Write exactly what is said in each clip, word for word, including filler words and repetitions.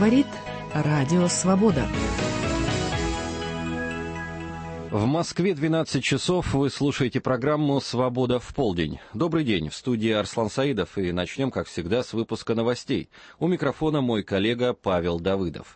говорит Радио Свобода. В Москве двенадцать часов. Вы слушаете программу «Свобода в полдень». Добрый день. В студии Арслан Саидов. И начнем, как всегда, с выпуска новостей. У микрофона мой коллега Павел Давыдов.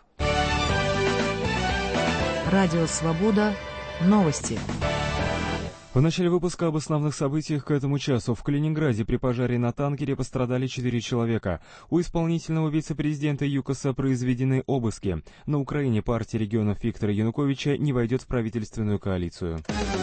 Радио Свобода. Новости. В начале выпуска об основных событиях к этому часу. В Калининграде при пожаре на танкере пострадали четыре человека. У исполнительного вице-президента ЮКОСа произведены обыски. На Украине партия регионов Виктора Януковича не войдет в правительственную коалицию.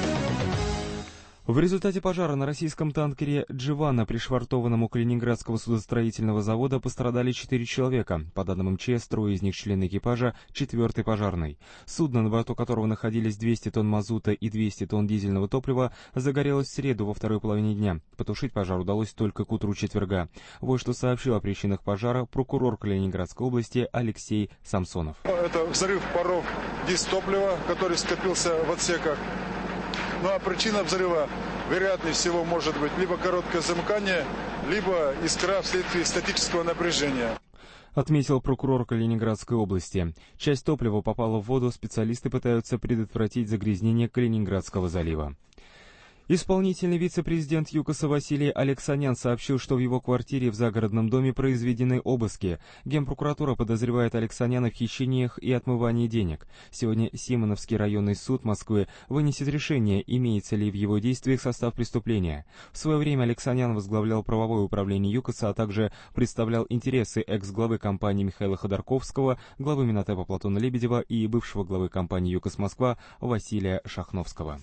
В результате пожара на российском танкере «Дживана», пришвартованном у Калининградского судостроительного завода, пострадали четыре человека. По данным МЧС, трое из них члены экипажа, четвертый пожарный. Судно, на борту которого находились двести тонн мазута и двести тонн дизельного топлива, загорелось в среду во второй половине дня. Потушить пожар удалось только к утру четверга. Вот что сообщил о причинах пожара прокурор Калининградской области Алексей Самсонов. Это взрыв паров дизтоплива, который скопился в отсеках. Ну а причина взрыва, вероятнее всего, может быть либо короткое замыкание, либо искра вследствие статического напряжения. Отметил прокурор Калининградской области. Часть топлива попала в воду, специалисты пытаются предотвратить загрязнение Калининградского залива. Исполнительный вице-президент ЮКОСа Василий Алексанян сообщил, что в его квартире в загородном доме произведены обыски. Генпрокуратура подозревает Алексаняна в хищениях и отмывании денег. Сегодня Симоновский районный суд Москвы вынесет решение, имеется ли в его действиях состав преступления. В свое время Алексанян возглавлял правовое управление ЮКОСа, а также представлял интересы экс-главы компании Михаила Ходорковского, главы Минотепа Платона Лебедева и бывшего главы компании ЮКОС Москва Василия Шахновского.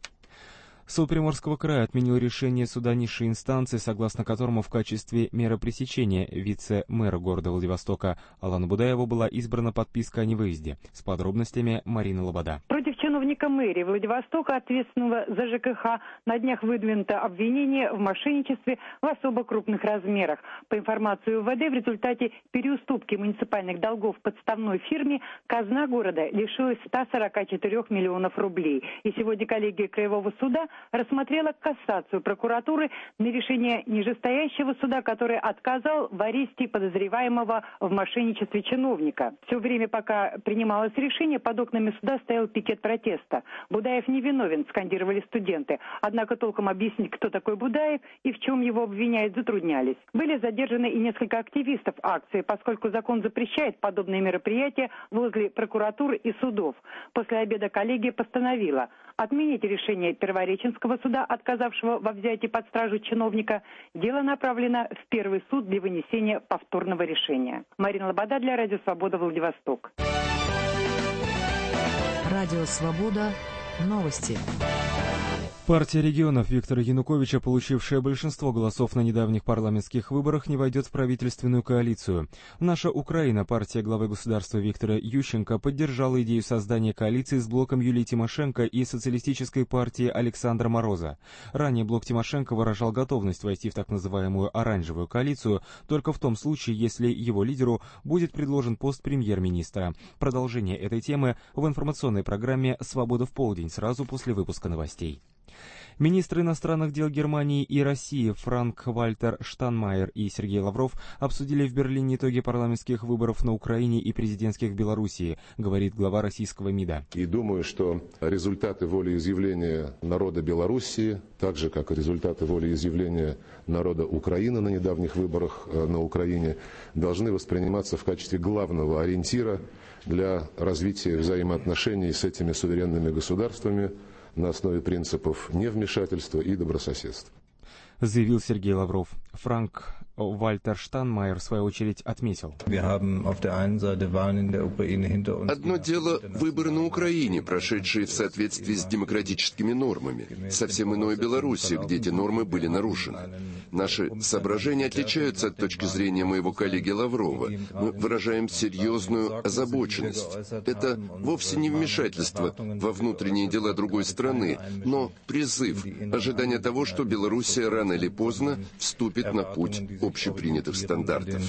Суд Приморского края отменил решение суда низшей инстанции, согласно которому в качестве меры пресечения вице-мэра города Владивостока Алана Будаева была избрана подписка о невыезде. С подробностями Марина Лобода. Против чиновника мэрии Владивостока, ответственного за ЖКХ, на днях выдвинуто обвинение в мошенничестве в особо крупных размерах. По информации УВД, в результате переуступки муниципальных долгов подставной фирме казна города лишилась ста сорока четырёх миллионов рублей. И сегодня коллегия Краевого суда рассмотрела кассацию прокуратуры на решение нижестоящего суда, который отказал в аресте подозреваемого в мошенничестве чиновника. Все время, пока принималось решение, под окнами суда стоял пикет протеста. «Будаев невиновен», скандировали студенты. Однако толком объяснить, кто такой Будаев и в чем его обвиняют, затруднялись. Были задержаны и несколько активистов акции, поскольку закон запрещает подобные мероприятия возле прокуратур и судов. После обеда коллегия постановила отменить решение Первореченского суда, отказавшего во взятии под стражу чиновника. Дело направлено в первый суд для вынесения повторного решения. Марина Лобода для Радио Свобода, Владивосток. Радио Свобода. Новости. Партия регионов Виктора Януковича, получившая большинство голосов на недавних парламентских выборах, не войдет в правительственную коалицию. «Наша Украина», партия главы государства Виктора Ющенко, поддержала идею создания коалиции с блоком Юлии Тимошенко и социалистической партией Александра Мороза. Ранее блок Тимошенко выражал готовность войти в так называемую «оранжевую коалицию» только в том случае, если его лидеру будет предложен пост премьер-министра. Продолжение этой темы в информационной программе «Свобода в полдень» сразу после выпуска новостей. Министры иностранных дел Германии и России Франк-Вальтер Штайнмайер и Сергей Лавров обсудили в Берлине итоги парламентских выборов на Украине и президентских в Белоруссии, говорит глава российского МИДа. И думаю, что результаты волеизъявления народа Белоруссии, так же как и результаты волеизъявления народа Украины на недавних выборах на Украине, должны восприниматься в качестве главного ориентира для развития взаимоотношений с этими суверенными государствами на основе принципов невмешательства и добрососедства. Заявил Сергей Лавров. Франк-Вальтер Штайнмайер, в свою очередь, отметил. Одно дело – выборы на Украине, прошедшие в соответствии с демократическими нормами. Совсем иное Беларуси, где эти нормы были нарушены. Наши соображения отличаются от точки зрения моего коллеги Лаврова. Мы выражаем серьезную озабоченность. Это вовсе не вмешательство во внутренние дела другой страны, но призыв, ожидание того, что Белоруссия рано или поздно вступит на путь общепринятых стандартов.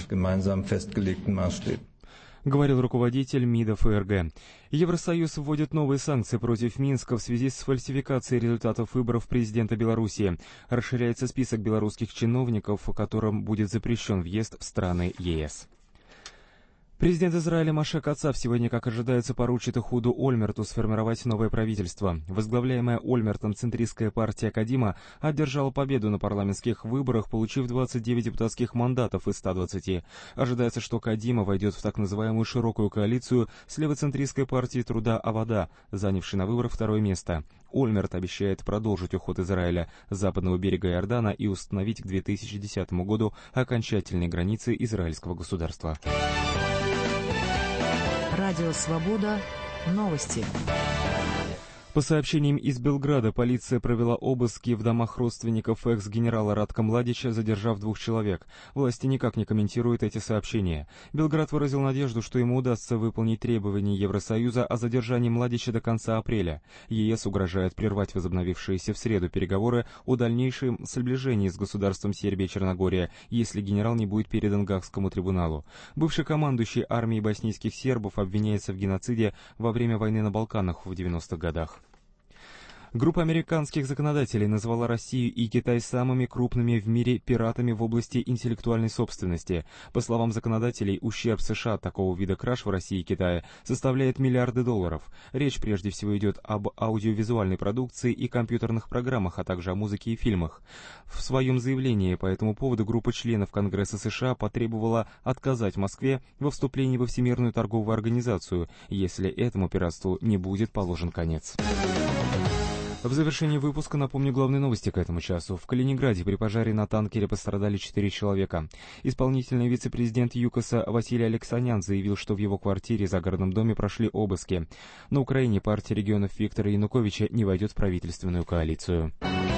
Говорил руководитель МИДа ФРГ. Евросоюз вводит новые санкции против Минска в связи с фальсификацией результатов выборов президента Беларуси. Расширяется список белорусских чиновников, которым будет запрещен въезд в страны ЕС. Президент Израиля Моше Кацав сегодня, как ожидается, поручит Эхуду Ольмерту сформировать новое правительство. Возглавляемая Ольмертом центристская партия Кадима одержала победу на парламентских выборах, получив двадцать девять депутатских мандатов из ста двадцати. Ожидается, что Кадима войдет в так называемую широкую коалицию с левоцентристской партией труда Авода, занявшей на выборах второе место. Ольмерт обещает продолжить уход Израиля с западного берега Иордана и установить к две тысячи десятому году окончательные границы израильского государства. Радио «Свобода». Новости. По сообщениям из Белграда, полиция провела обыски в домах родственников экс-генерала Радка Младича, задержав двух человек. Власти никак не комментируют эти сообщения. Белград выразил надежду, что ему удастся выполнить требования Евросоюза о задержании Младича до конца апреля. ЕС угрожает прервать возобновившиеся в среду переговоры о дальнейшем сближении с государством Сербия и Черногория, если генерал не будет передан Гаагскому трибуналу. Бывший командующий армией боснийских сербов обвиняется в геноциде во время войны на Балканах в девяностых годах. Группа американских законодателей назвала Россию и Китай самыми крупными в мире пиратами в области интеллектуальной собственности. По словам законодателей, ущерб США от такого вида краж в России и Китае составляет миллиарды долларов. Речь прежде всего идет об аудиовизуальной продукции и компьютерных программах, а также о музыке и фильмах. В своем заявлении по этому поводу группа членов Конгресса США потребовала отказать Москве во вступлении во Всемирную торговую организацию, если этому пиратству не будет положен конец. В завершении выпуска напомню главные новости к этому часу. В Калининграде при пожаре на танкере пострадали четыре человека. Исполнительный вице-президент ЮКОСа Василий Алексанян заявил, что в его квартире и загородном доме прошли обыски. На Украине партия регионов Виктора Януковича не войдет в правительственную коалицию.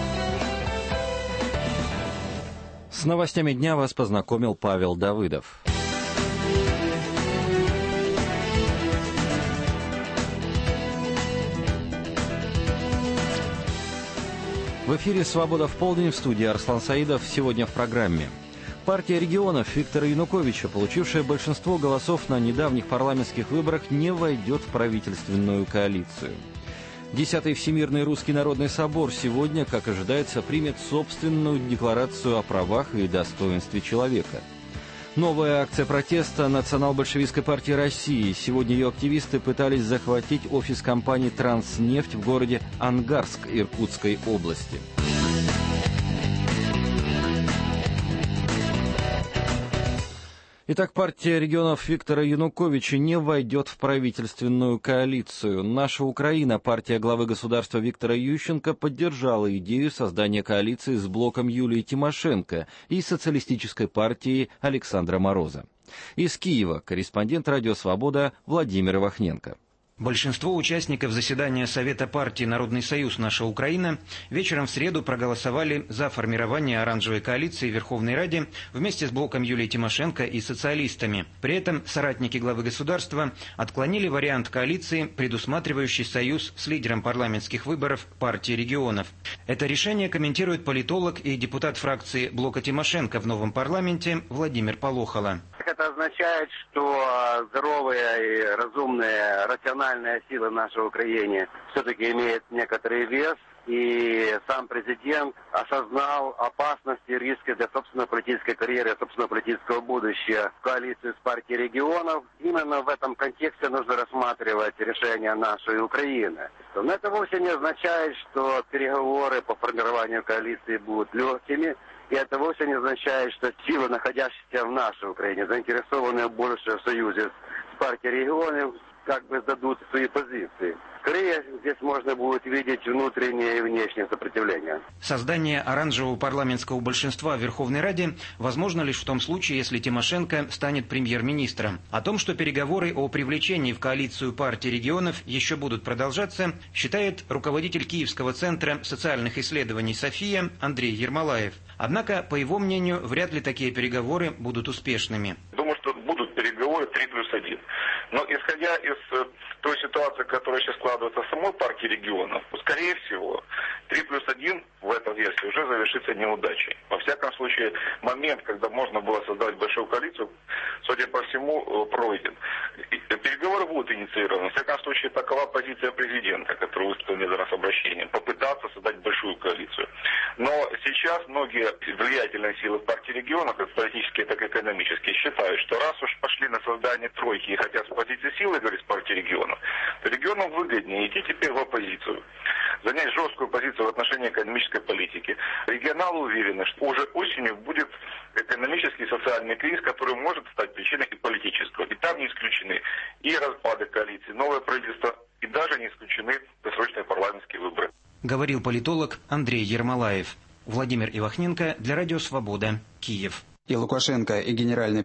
С новостями дня вас познакомил Павел Давыдов. В эфире «Свобода в полдень», в студии Арслан Саидов. Сегодня в программе. Партия регионов Виктора Януковича, получившая большинство голосов на недавних парламентских выборах, не войдет в правительственную коалицию. Десятый Всемирный Русский Народный Собор сегодня, как ожидается, примет собственную декларацию о правах и достоинстве человека. Новая акция протеста Национал-большевистской партии России. Сегодня ее активисты пытались захватить офис компании «Транснефть» в городе Ангарск Иркутской области. Итак, партия регионов Виктора Януковича не войдет в правительственную коалицию. «Наша Украина», партия главы государства Виктора Ющенко, поддержала идею создания коалиции с блоком Юлии Тимошенко и социалистической партией Александра Мороза. Из Киева корреспондент «Радио Свобода» Владимир Ивахненко. Большинство участников заседания Совета партии «Народный союз. Наша Украина» вечером в среду проголосовали за формирование оранжевой коалиции в Верховной Раде вместе с блоком Юлии Тимошенко и социалистами. При этом соратники главы государства отклонили вариант коалиции, предусматривающий союз с лидером парламентских выборов партии регионов. Это решение комментирует политолог и депутат фракции блока Тимошенко в новом парламенте Владимир Полохало. Это означает, что здоровые и разумные, рациональные силы в нашей Украине все-таки имеют некоторый вес, и сам президент осознал опасности и риски для собственной политической карьеры, собственного политического будущего в коалиции с партией регионов. Именно в этом контексте нужно рассматривать решение нашей Украины. Но это вовсе не означает, что переговоры по формированию коалиции будут легкими. И это вовсе не означает, что силы, находящиеся в нашей Украине, заинтересованные больше в союзе с партией регионов, как бы сдадут свои позиции. Скорее, здесь можно будет видеть внутреннее и внешнее сопротивление. Создание оранжевого парламентского большинства в Верховной Раде возможно лишь в том случае, если Тимошенко станет премьер-министром. О том, что переговоры о привлечении в коалицию партии регионов еще будут продолжаться, считает руководитель Киевского центра социальных исследований «София» Андрей Ермолаев. Однако, по его мнению, вряд ли такие переговоры будут успешными. Думаю, что будут переговоры три плюс один. Но исходя из той ситуации, которая сейчас складывается в самой партии регионов, скорее всего, три плюс один в этой версии уже завершится неудачей. Во всяком случае, момент, когда можно было создать большую коалицию, судя по всему, пройден. Переговоры Переговоры будут инициированы. В всяком случае, такова позиция президента, который выступил несколько раз обращением, попытаться создать большую коалицию. Но сейчас многие влиятельные силы в партии регионов, как политические, так и экономические, считают, что раз уж пошли на создание тройки и хотят с позиции силы, говорит, с партии регионов, то регионам выгоднее идти теперь в оппозицию, занять жесткую позицию в отношении экономической политики. Регионалы уверены, что уже осенью будет экономический и социальный кризис, который может стать причиной и политического. И там не исключены и распады коалиции, новое правительство, и даже не исключены досрочные парламентские выборы. Говорил политолог Андрей Ермолаев. Владимир Ивахненко для Радио Свобода, Киев. И Лукашенко, и генеральный...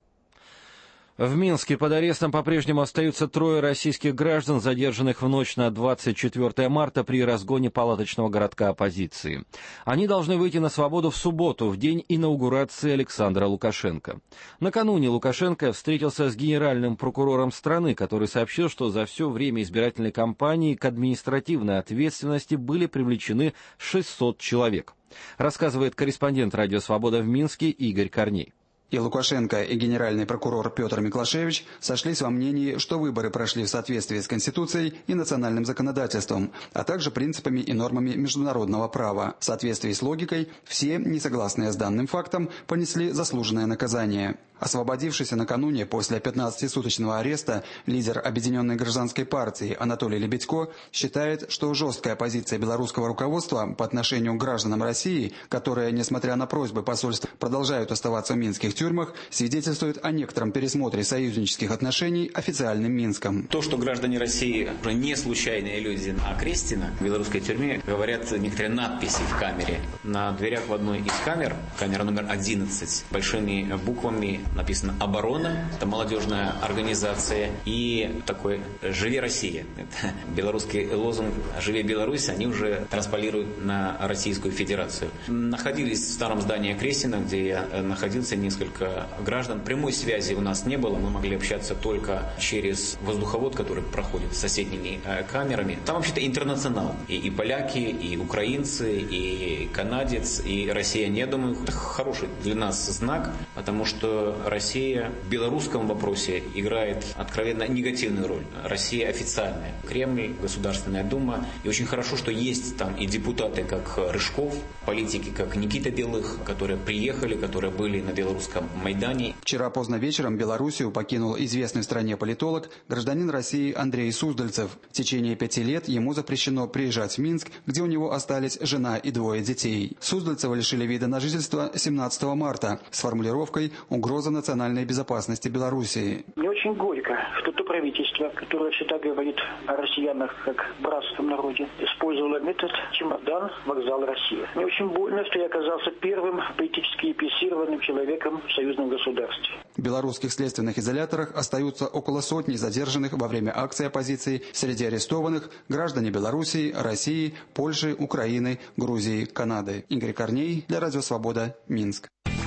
В Минске под арестом по-прежнему остаются трое российских граждан, задержанных в ночь на двадцать четвёртое марта при разгоне палаточного городка оппозиции. Они должны выйти на свободу в субботу, в день инаугурации Александра Лукашенко. Накануне Лукашенко встретился с генеральным прокурором страны, который сообщил, что за все время избирательной кампании к административной ответственности были привлечены шестьсот человек. Рассказывает корреспондент «Радио Свобода» в Минске Игорь Корней. И Лукашенко, и генеральный прокурор Петр Миклашевич сошлись во мнении, что выборы прошли в соответствии с Конституцией и национальным законодательством, а также принципами и нормами международного права. В соответствии с логикой, все, не согласные с данным фактом, понесли заслуженное наказание. Освободившийся накануне после пятнадцатисуточного ареста лидер Объединенной гражданской партии Анатолий Лебедько считает, что жесткая позиция белорусского руководства по отношению к гражданам России, которые, несмотря на просьбы посольств, продолжают оставаться в минских тюрьмах, свидетельствует о некотором пересмотре союзнических отношений официальным Минском. То, что граждане России уже не случайные люди, а Крестина в белорусской тюрьме, говорят некоторые надписи в камере. На дверях в одной из камер, камера номер одиннадцать, большими буквами написано «Оборона», это молодежная организация, и такой «Живи Россия». Это белорусский лозунг «Живи Беларусь», они уже транспалируют на Российскую Федерацию. Находились в старом здании Крестина, где я находился, несколько граждан. Прямой связи у нас не было, мы могли общаться только через воздуховод, который проходит с соседними камерами. Там вообще-то интернационал. И, и поляки, и украинцы, и канадец, и россияне. Я думаю, это хороший для нас знак, потому что Россия в белорусском вопросе играет откровенно негативную роль. Россия официальная. Кремль, Государственная Дума. И очень хорошо, что есть там и депутаты, как Рыжков, политики, как Никита Белых, которые приехали, которые были на белорусском Майдане. Вчера поздно вечером Белоруссию покинул известный в стране политолог, гражданин России Андрей Суздальцев. В течение пяти лет ему запрещено приезжать в Минск, где у него остались жена и двое детей. Суздальцева лишили вида на жительство семнадцатого марта с формулировкой «Угроза национальной безопасности Белоруссии». Мне очень горько, что то правительство, которое всегда говорит о россиянах как братском народе, использовало метод «чемодан, вокзал, Россия». Мне очень больно, что я оказался первым политически репрессированным человеком в союзном государстве. В белорусских следственных изоляторах остаются около сотни задержанных во время акции оппозиции. Среди арестованных граждане Белоруссии, России, Польши, Украины, Грузии, Канады. Игорь Корней для Радио Свобода, Минск.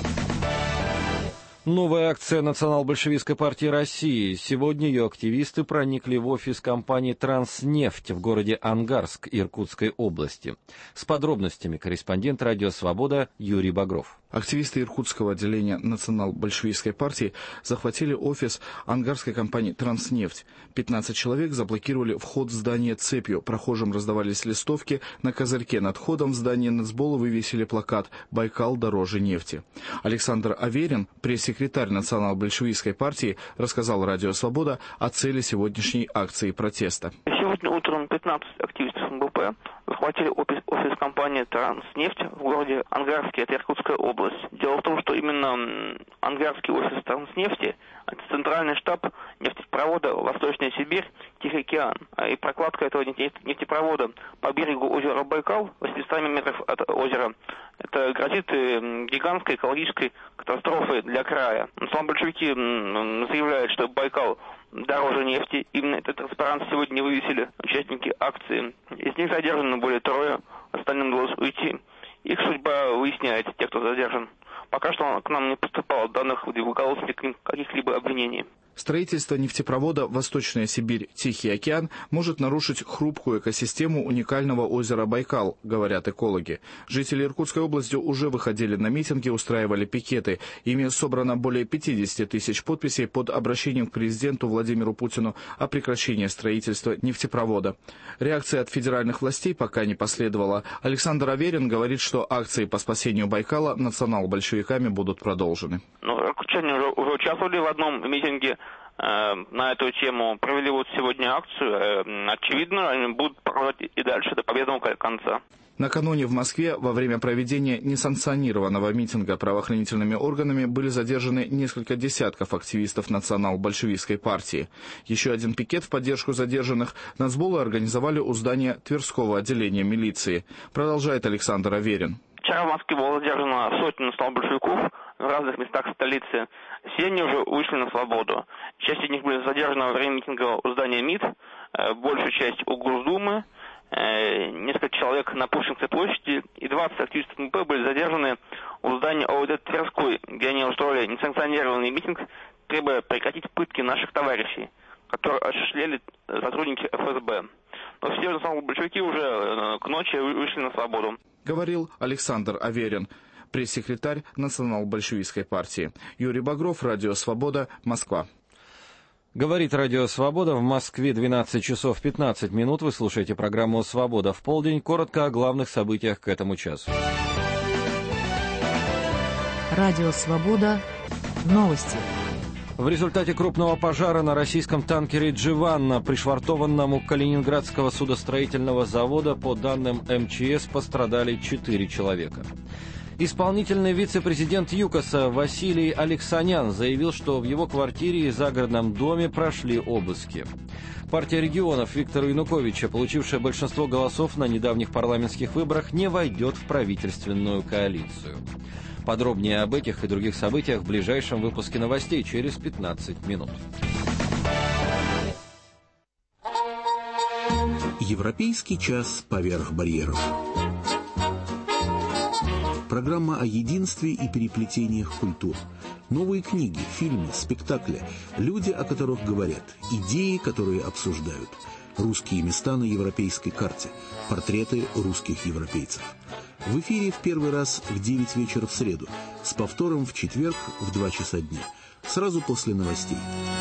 Новая акция Национал-большевистской партии России. Сегодня ее активисты проникли в офис компании «Транснефть» в городе Ангарск Иркутской области. С подробностями корреспондент «Радио Свобода» Юрий Багров. Активисты иркутского отделения Национал-большевистской партии захватили офис ангарской компании «Транснефть». пятнадцать человек заблокировали вход в здание цепью. Прохожим раздавались листовки. На козырьке над входом в здание нацбола вывесили плакат «Байкал дороже нефти». Александр Аверин, пресс-секретарь Национал-большевистской партии, рассказал «Радио Свобода» о цели сегодняшней акции протеста. Сегодня утром пятнадцать активистов эм бэ пэ захватили офис, офис компании «Транснефть» в городе Ангарске, это Иркутская область. Дело в том, что именно ангарский офис «Транснефти» — это центральный штаб нефтепровода «Восточная Сибирь», Тихий океан. И прокладка этого нефтепровода по берегу озера Байкал, восемьсот метров от озера, это грозит гигантской экологической катастрофой для края. Национал-большевики заявляют, что Байкал дороже нефти. Именно этот транспарант сегодня вывесили участники акции. Из них задержано более трое, остальным удалось уйти. Их судьба выясняется, те, кто задержан. Пока что к нам не поступало данных в уголовных каких-либо обвинений. Строительство нефтепровода «Восточная Сибирь. Тихий океан» может нарушить хрупкую экосистему уникального озера Байкал, говорят экологи. Жители Иркутской области уже выходили на митинги, устраивали пикеты. Ими собрано более пятидесяти тысяч подписей под обращением к президенту Владимиру Путину о прекращении строительства нефтепровода. Реакции от федеральных властей пока не последовало. Александр Аверин говорит, что акции по спасению Байкала национал-большевиками будут продолжены. Ну, иркутчане уже, уже участвовали в одном митинге э, на эту тему, провели вот сегодня акцию. Э, очевидно, они будут проводить и дальше до победного конца. Накануне в Москве во время проведения несанкционированного митинга правоохранительными органами были задержаны несколько десятков активистов национал-большевистской партии. Еще один пикет в поддержку задержанных нацболы организовали у здания Тверского отделения милиции. Продолжает Александр Аверин. Вчера в Москве было задержано сотни национал-большевиков в разных местах столицы. Все они уже вышли на свободу. Часть из них были задержаны во время митинга у здания МИД, большую часть у Госдумы, несколько человек на Пушкинской площади и двадцать активистов эм пэ были задержаны у здания о вэ дэ Тверской, где они устроили несанкционированный митинг, требуя прекратить пытки наших товарищей, которые осуществляли сотрудники эф эс бэ. Но все национал-большевики уже к ночи вышли на свободу. Говорил Александр Аверин, пресс-секретарь национал-большевистской партии. Юрий Багров, Радио Свобода, Москва. Говорит Радио Свобода. В Москве двенадцать часов пятнадцать минут. Вы слушаете программу «Свобода в полдень». Коротко о главных событиях к этому часу. Радио Свобода. Новости. В результате крупного пожара на российском танкере «Дживанна», пришвартованном у Калининградского судостроительного завода, по данным эм че эс, пострадали четыре человека. Исполнительный вице-президент ЮКОСа Василий Алексанян заявил, что в его квартире и загородном доме прошли обыски. Партия регионов Виктора Януковича, получившая большинство голосов на недавних парламентских выборах, не войдет в правительственную коалицию. Подробнее об этих и других событиях в ближайшем выпуске новостей через пятнадцать минут. Европейский час поверх барьеров. Программа о единстве и переплетениях культур. Новые книги, фильмы, спектакли, люди, о которых говорят, идеи, которые обсуждают. Русские места на европейской карте. Портреты русских европейцев. В эфире в первый раз в девять вечера в среду, с повтором в четверг в два часа дня. Сразу после новостей.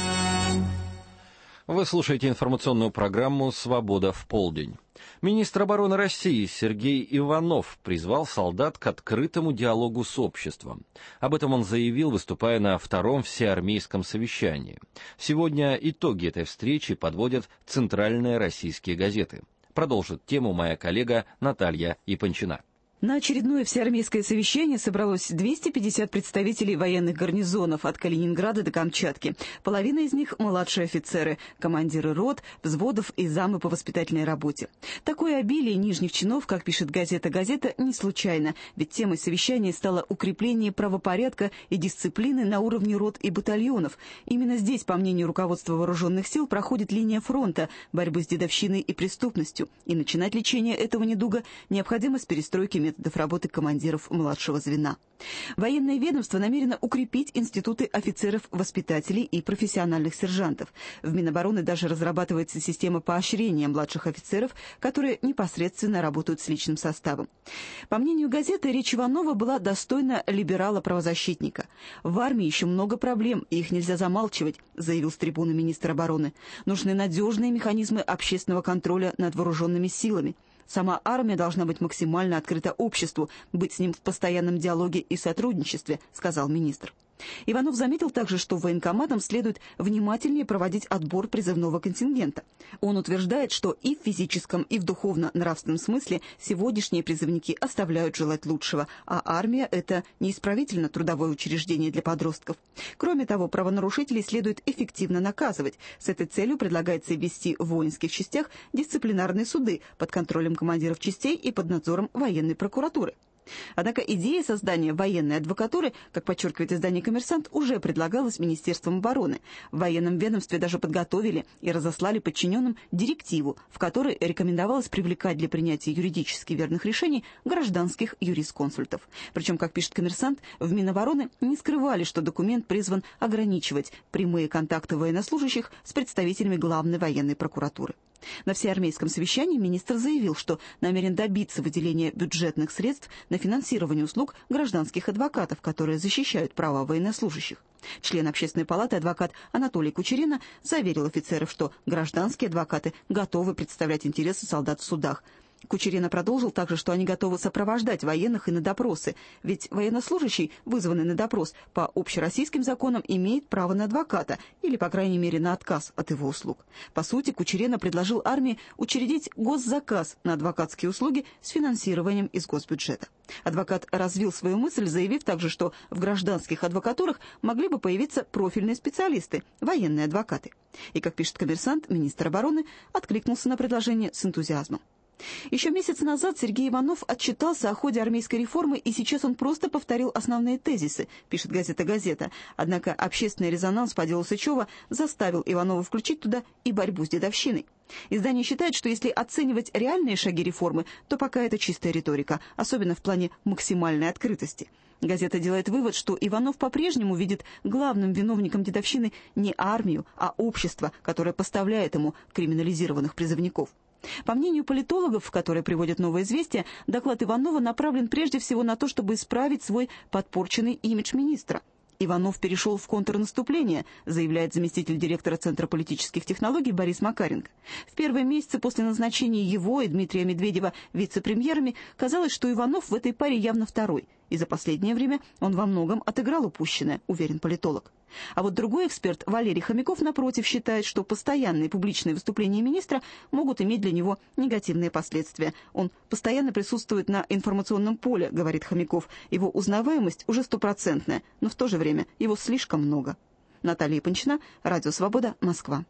Вы слушаете информационную программу «Свобода в полдень». Министр обороны России Сергей Иванов призвал солдат к открытому диалогу с обществом. Об этом он заявил, выступая на втором всеармейском совещании. Сегодня итоги этой встречи подводят центральные российские газеты. Продолжит тему моя коллега Наталья Япончина. На очередное всеармейское совещание собралось двести пятьдесят представителей военных гарнизонов от Калининграда до Камчатки. Половина из них – младшие офицеры, командиры рот, взводов и замы по воспитательной работе. Такое обилие нижних чинов, как пишет газета «Газета», не случайно, ведь темой совещания стало укрепление правопорядка и дисциплины на уровне рот и батальонов. Именно здесь, по мнению руководства вооруженных сил, проходит линия фронта борьбы с дедовщиной и преступностью. И начинать лечение этого недуга необходимо с перестройки методов методов работы командиров младшего звена. Военное ведомство намерено укрепить институты офицеров-воспитателей и профессиональных сержантов. В Минобороны даже разрабатывается система поощрения младших офицеров, которые непосредственно работают с личным составом. По мнению газеты, речь Иванова была достойна либерала-правозащитника. В армии еще много проблем, и их нельзя замалчивать, заявил с трибуны министр обороны. Нужны надежные механизмы общественного контроля над вооруженными силами. Сама армия должна быть максимально открыта обществу, быть с ним в постоянном диалоге и сотрудничестве, сказал министр. Иванов заметил также, что военкоматам следует внимательнее проводить отбор призывного контингента. Он утверждает, что и в физическом, и в духовно-нравственном смысле сегодняшние призывники оставляют желать лучшего, а армия – это неисправительно-трудовое учреждение для подростков. Кроме того, правонарушителей следует эффективно наказывать. С этой целью предлагается ввести в воинских частях дисциплинарные суды под контролем командиров частей и под надзором военной прокуратуры. Однако идея создания военной адвокатуры, как подчеркивает издание «Коммерсант», уже предлагалась Министерством обороны. В военном ведомстве даже подготовили и разослали подчиненным директиву, в которой рекомендовалось привлекать для принятия юридически верных решений гражданских юрисконсультов. Причем, как пишет «Коммерсант», в Минобороны не скрывали, что документ призван ограничивать прямые контакты военнослужащих с представителями главной военной прокуратуры. На всеармейском совещании министр заявил, что намерен добиться выделения бюджетных средств на финансирование услуг гражданских адвокатов, которые защищают права военнослужащих. Член Общественной палаты адвокат Анатолий Кучерина заверил офицеров, что гражданские адвокаты готовы представлять интересы солдат в судах. Кучерина продолжил также, что они готовы сопровождать военных и на допросы, ведь военнослужащий, вызванный на допрос по общероссийским законам, имеет право на адвоката или, по крайней мере, на отказ от его услуг. По сути, Кучерина предложил армии учредить госзаказ на адвокатские услуги с финансированием из госбюджета. Адвокат развил свою мысль, заявив также, что в гражданских адвокатурах могли бы появиться профильные специалисты, военные адвокаты. И, как пишет «Коммерсант», министр обороны откликнулся на предложение с энтузиазмом. Еще месяц назад Сергей Иванов отчитался о ходе армейской реформы, и сейчас он просто повторил основные тезисы, пишет газета «Газета». Однако общественный резонанс по делу Сычева заставил Иванова включить туда и борьбу с дедовщиной. Издание считает, что если оценивать реальные шаги реформы, то пока это чистая риторика, особенно в плане максимальной открытости. Газета делает вывод, что Иванов по-прежнему видит главным виновником дедовщины не армию, а общество, которое поставляет ему криминализированных призывников. По мнению политологов, которые приводят «Новое известие», доклад Иванова направлен прежде всего на то, чтобы исправить свой подпорченный имидж министра. Иванов перешел в контрнаступление, заявляет заместитель директора Центра политических технологий Борис Макаренко. В первые месяцы после назначения его и Дмитрия Медведева вице-премьерами казалось, что Иванов в этой паре явно второй. И за последнее время он во многом отыграл упущенное, уверен политолог. А вот другой эксперт Валерий Хомяков, напротив, считает, что постоянные публичные выступления министра могут иметь для него негативные последствия. Он постоянно присутствует на информационном поле, говорит Хомяков. Его узнаваемость уже стопроцентная, но в то же время его слишком много. Наталья Панчина, Радио Свобода, Москва.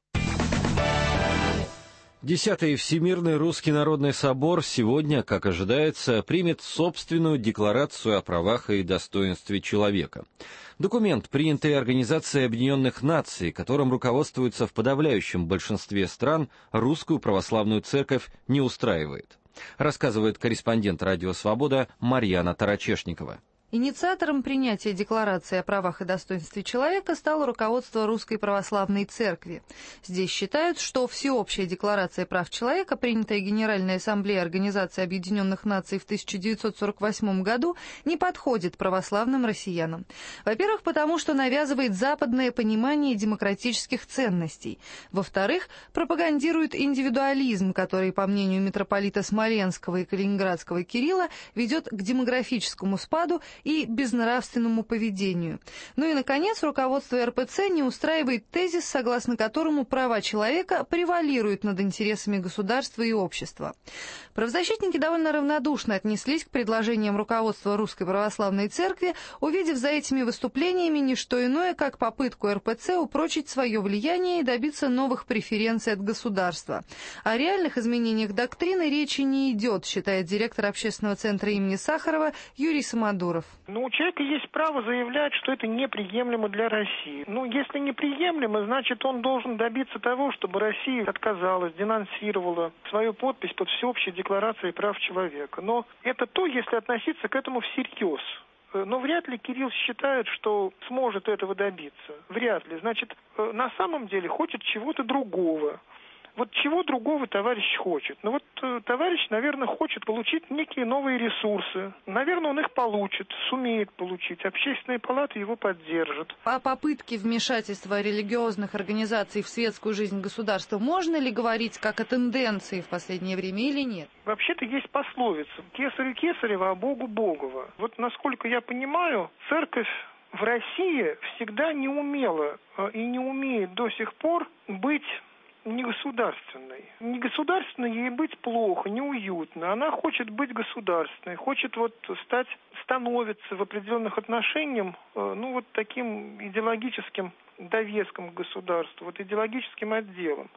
Десятый Всемирный Русский Народный Собор сегодня, как ожидается, примет собственную декларацию о правах и достоинстве человека. Документ, принятый Организацией Объединенных Наций, которым руководствуется в подавляющем большинстве стран, Русскую Православную Церковь не устраивает, рассказывает корреспондент Радио Свобода Марьяна Тарачешникова. Инициатором принятия Декларации о правах и достоинстве человека стало руководство Русской Православной Церкви. Здесь считают, что Всеобщая Декларация прав человека, принятая Генеральной Ассамблеей Организации Объединенных Наций в тысяча девятьсот сорок восьмом году, не подходит православным россиянам. Во-первых, потому что навязывает западное понимание демократических ценностей. Во-вторых, пропагандирует индивидуализм, который, по мнению митрополита Смоленского и Калининградского Кирилла, ведет к демографическому спаду и безнравственному поведению. Ну и, наконец, руководство эр пэ цэ не устраивает тезис, согласно которому права человека превалируют над интересами государства и общества. Правозащитники довольно равнодушно отнеслись к предложениям руководства Русской Православной Церкви, увидев за этими выступлениями не что иное, как попытку эр пэ цэ упрочить свое влияние и добиться новых преференций от государства. О реальных изменениях доктрины речи не идет, считает директор общественного центра имени Сахарова Юрий Самодуров. Ну, у человека есть право заявлять, что это неприемлемо для России. Ну, если неприемлемо, значит, он должен добиться того, чтобы Россия отказалась, денонсировала свою подпись под Всеобщей декларацией прав человека. Но это то, если относиться к этому всерьез. Но вряд ли Кирилл считает, что сможет этого добиться. Вряд ли. Значит, на самом деле хочет чего-то другого. Вот чего другого товарищ хочет? Ну вот э, товарищ, наверное, хочет получить некие новые ресурсы. Наверное, он их получит, сумеет получить. Общественные палаты его поддержат. О попытке вмешательства религиозных организаций в светскую жизнь государства можно ли говорить как о тенденции в последнее время или нет? Вообще-то есть пословица «Кесарю Кесарева, а Богу Богова». Вот насколько я понимаю, церковь в России всегда не умела э, и не умеет до сих пор быть негосударственной. Негосударственной ей быть плохо, неуютно. Она хочет быть государственной, хочет вот стать, становиться в определенных отношениях, ну вот таким идеологическим довеском к государству, вот идеологическим отделом.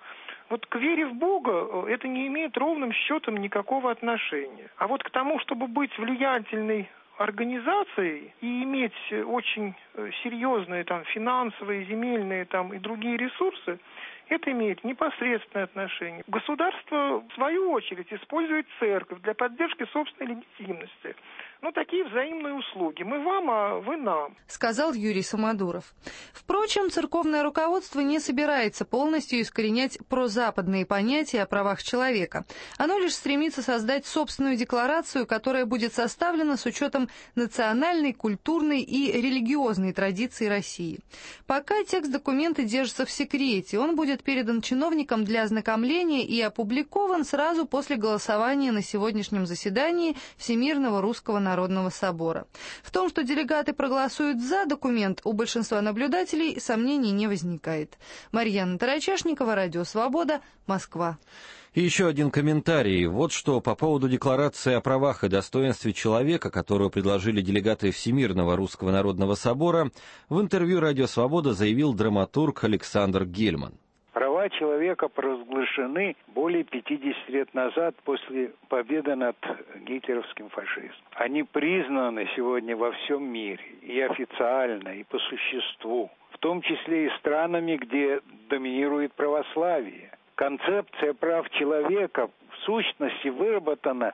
Вот к вере в Бога это не имеет ровным счетом никакого отношения. А вот к тому, чтобы быть влиятельной организацией и иметь очень серьезные там финансовые, земельные там и другие ресурсы, это имеет непосредственное отношение. Государство, в свою очередь, использует церковь для поддержки собственной легитимности. Ну, такие взаимные услуги. Мы вам, а вы нам. Сказал Юрий Самодуров. Впрочем, церковное руководство не собирается полностью искоренять прозападные понятия о правах человека. Оно лишь стремится создать собственную декларацию, которая будет составлена с учетом национальной, культурной и религиозной традиции России. Пока текст документа держится в секрете, он будет передан чиновникам для ознакомления и опубликован сразу после голосования на сегодняшнем заседании Всемирного Русского Народного Собора. В том, что делегаты проголосуют за документ, у большинства наблюдателей сомнений не возникает. Марьяна Тарачешникова, Радио Свобода, Москва. И еще один комментарий. Вот что по поводу декларации о правах и достоинстве человека, которую предложили делегаты Всемирного Русского Народного Собора, в интервью «Радио Свобода» заявил драматург Александр Гельман. Права человека провозглашены более пятидесяти лет назад после победы над гитлеровским фашизмом. Они признаны сегодня во всем мире, и официально, и по существу, в том числе и странами, где доминирует православие. Концепция прав человека в сущности выработана,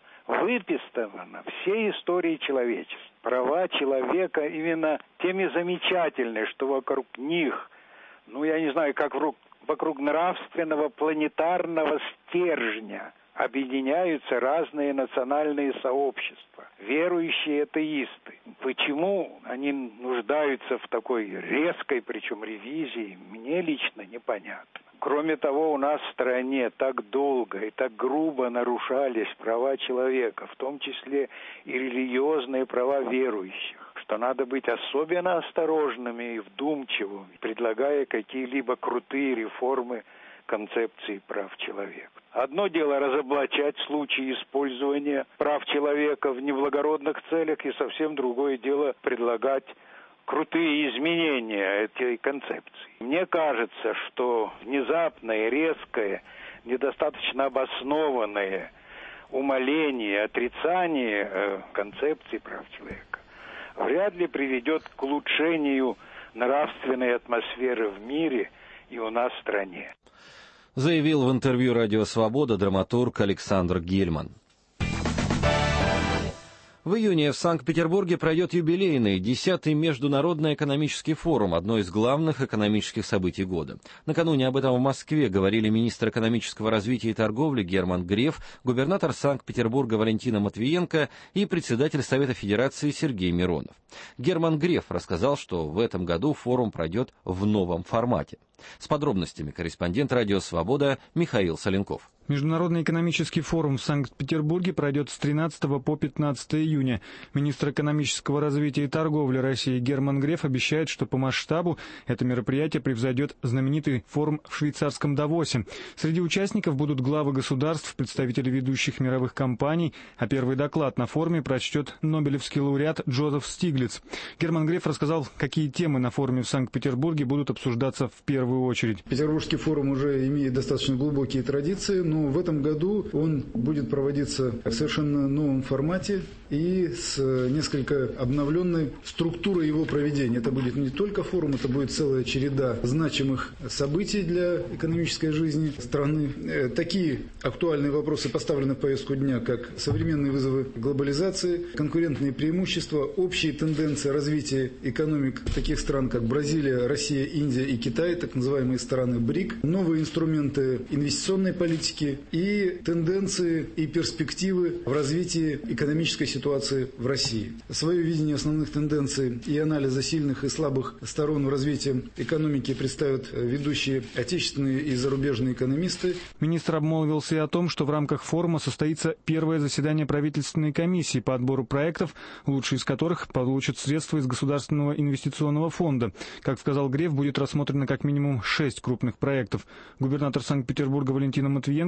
выписана всей историей человечества. Права человека именно теми замечательны, что вокруг них, ну я не знаю, как вокруг, вокруг нравственного планетарного стержня объединяются разные национальные сообщества, верующие атеисты. Почему они нуждаются в такой резкой, причем ревизии, мне лично непонятно. Кроме того, у нас в стране так долго и так грубо нарушались права человека, в том числе и религиозные права верующих, что надо быть особенно осторожными и вдумчивыми, предлагая какие-либо крутые реформы концепции прав человека. Одно дело разоблачать случаи использования прав человека в неблагородных целях, и совсем другое дело предлагать крутые изменения этой концепции. Мне кажется, что внезапное, резкое, недостаточно обоснованное умаление, отрицание э, концепции прав человека вряд ли приведет к улучшению нравственной атмосферы в мире и у нас в стране. Заявил в интервью «Радио Свобода» драматург Александр Гельман. В июне в Санкт-Петербурге пройдет юбилейный десятый Международный экономический форум, одно из главных экономических событий года. Накануне об этом в Москве говорили министр экономического развития и торговли Герман Греф, губернатор Санкт-Петербурга Валентина Матвиенко и председатель Совета Федерации Сергей Миронов. Герман Греф рассказал, что в этом году форум пройдет в новом формате. С подробностями корреспондент «Радио Свобода» Михаил Соленков. Международный экономический форум в Санкт-Петербурге пройдет с тринадцатого по пятнадцатое июня. Министр экономического развития и торговли России Герман Греф обещает, что по масштабу это мероприятие превзойдет знаменитый форум в швейцарском Давосе. Среди участников будут главы государств, представители ведущих мировых компаний, а первый доклад на форуме прочтет нобелевский лауреат Джозеф Стиглиц. Герман Греф рассказал, какие темы на форуме в Санкт-Петербурге будут обсуждаться в первую очередь. Петербургский форум уже имеет достаточно глубокие традиции, но в этом году он будет проводиться в совершенно новом формате и с несколько обновленной структурой его проведения. Это будет не только форум, это будет целая череда значимых событий для экономической жизни страны. Такие актуальные вопросы поставлены в повестку дня, как современные вызовы глобализации, конкурентные преимущества, общие тенденции развития экономик таких стран, как Бразилия, Россия, Индия и Китай, так называемые страны БРИК, новые инструменты инвестиционной политики и тенденции и перспективы в развитии экономической ситуации в России. Свое видение основных тенденций и анализа сильных и слабых сторон в развитии экономики представят ведущие отечественные и зарубежные экономисты. Министр обмолвился и о том, что в рамках форума состоится первое заседание правительственной комиссии по отбору проектов, лучшие из которых получат средства из Государственного инвестиционного фонда. Как сказал Греф, будет рассмотрено как минимум шесть крупных проектов. Губернатор Санкт-Петербурга Валентина Матвиенко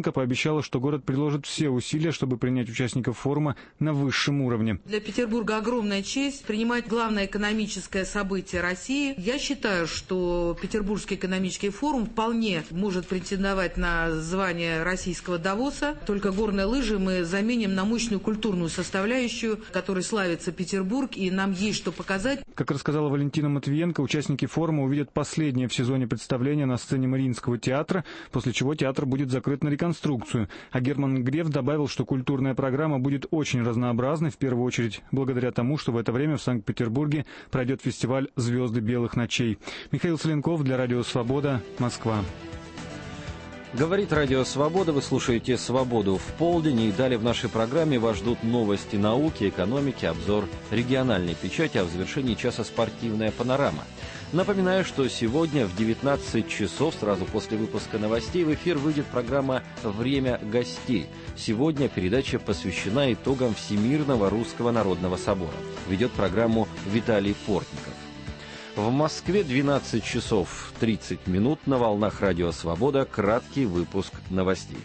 Тимошенко пообещала, что город приложит все усилия, чтобы принять участников форума на высшем уровне. Для Петербурга огромная честь принимать главное экономическое событие России. Я считаю, что Петербургский экономический форум вполне может претендовать на звание российского Давоса. Только горные лыжи мы заменим на мощную культурную составляющую, которой славится Петербург, и нам есть что показать. Как рассказала Валентина Матвиенко, участники форума увидят последнее в сезоне представление на сцене Мариинского театра, после чего театр будет закрыт на реконструкцию. А Герман Греф добавил, что культурная программа будет очень разнообразной, в первую очередь благодаря тому, что в это время в Санкт-Петербурге пройдет фестиваль «Звезды белых ночей». Михаил Соленков для Радио Свобода, Москва. Говорит Радио Свобода, вы слушаете «Свободу в полдень», и далее в нашей программе вас ждут новости науки, экономики, обзор региональной печати, а в завершении часа спортивная панорама. Напоминаю, что сегодня в девятнадцать часов, сразу после выпуска новостей, в эфир выйдет программа «Время гостей». Сегодня передача посвящена итогам Всемирного Русского Народного Собора. Ведет программу Виталий Портников. В Москве двенадцать часов тридцать минут, на волнах Радио Свобода краткий выпуск новостей.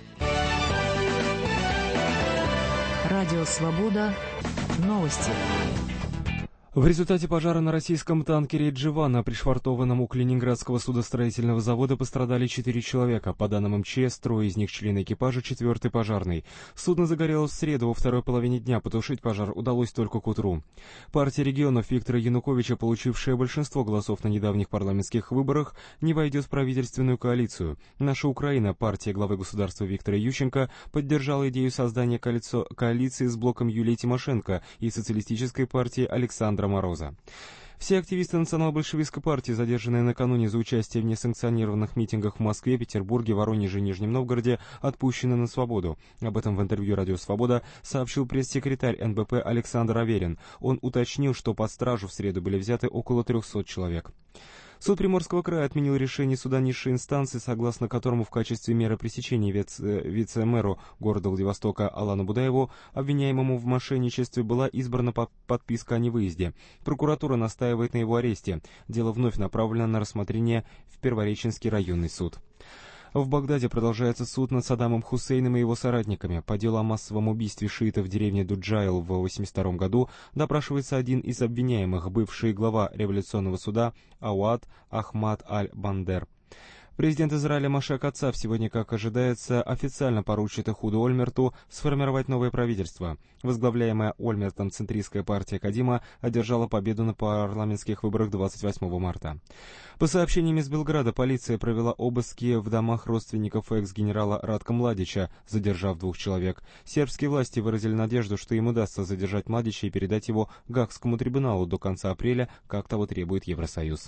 Радио Свобода. Новости. В результате пожара на российском танкере «Дживана», пришвартованном у Калининградского судостроительного завода, пострадали четыре человека. По данным эм че эс, трое из них члены экипажа, четвертый пожарный. Судно загорелось в среду во второй половине дня. Потушить пожар удалось только к утру. Партия регионов Виктора Януковича, получившая большинство голосов на недавних парламентских выборах, не войдет в правительственную коалицию. «Наша Украина», партия главы государства Виктора Ющенко, поддержала идею создания коалиции с блоком Юлии Тимошенко и социалистической партией Александра Мороза. Все активисты национал-большевистской партии, задержанные накануне за участие в несанкционированных митингах в Москве, Петербурге, Воронеже и Нижнем Новгороде, отпущены на свободу. Об этом в интервью «Радио Свобода» сообщил пресс-секретарь эн бэ пэ Александр Аверин. Он уточнил, что под стражу в среду были взяты около трехсот человек. Суд Приморского края отменил решение суда низшей инстанции, согласно которому в качестве меры пресечения вице- вице-мэру города Владивостока Алану Будаеву, обвиняемому в мошенничестве, была избрана подписка о невыезде. Прокуратура настаивает на его аресте. Дело вновь направлено на рассмотрение в Первореченский районный суд. В Багдаде продолжается суд над Саддамом Хусейном и его соратниками. По делу о массовом убийстве шиитов в деревне Дуджайл в восемьдесят втором году допрашивается один из обвиняемых, бывший глава революционного суда Ауад Ахмад Аль-Бандер. Президент Израиля Машек Ацав сегодня, как ожидается, официально поручит Эхуду Ольмерту сформировать новое правительство. Возглавляемая Ольмертом центристская партия Кадима одержала победу на парламентских выборах двадцать восьмого марта. По сообщениям из Белграда, полиция провела обыски в домах родственников экс-генерала Радка Младича, задержав двух человек. Сербские власти выразили надежду, что им удастся задержать Младича и передать его Гаагскому трибуналу до конца апреля, как того требует Евросоюз.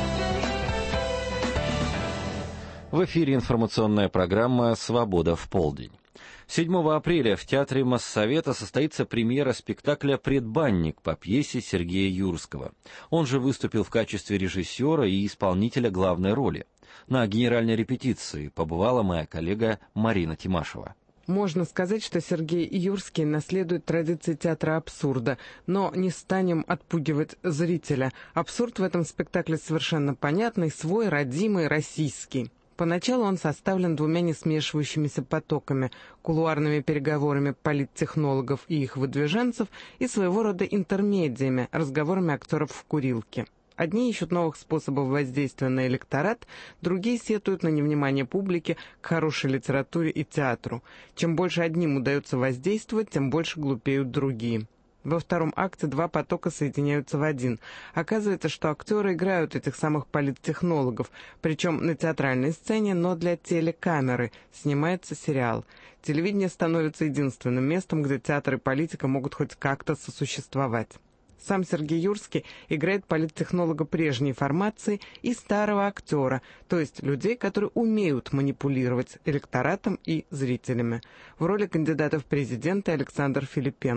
В эфире информационная программа «Свобода в полдень». седьмого апреля в Театре Моссовета состоится премьера спектакля «Предбанник» по пьесе Сергея Юрского. Он же выступил в качестве режиссера и исполнителя главной роли. На генеральной репетиции побывала моя коллега Марина Тимашева. Можно сказать, что Сергей Юрский наследует традиции театра абсурда, но не станем отпугивать зрителя. Абсурд в этом спектакле совершенно понятный, свой, родимый, российский. Поначалу он составлен двумя несмешивающимися потоками – кулуарными переговорами политтехнологов и их выдвиженцев и своего рода интермедиями – разговорами актеров в курилке. Одни ищут новых способов воздействия на электорат, другие сетуют на невнимание публики к хорошей литературе и театру. Чем больше одним удается воздействовать, тем больше глупеют другие. Во втором акте два потока соединяются в один. Оказывается, что актеры играют этих самых политтехнологов, причем на театральной сцене, но для телекамеры. Снимается сериал. Телевидение становится единственным местом, где театр и политика могут хоть как-то сосуществовать. Сам Сергей Юрский играет политтехнолога прежней формации и старого актера, то есть людей, которые умеют манипулировать электоратом и зрителями. В роли кандидата в президенты Александр Филипенко.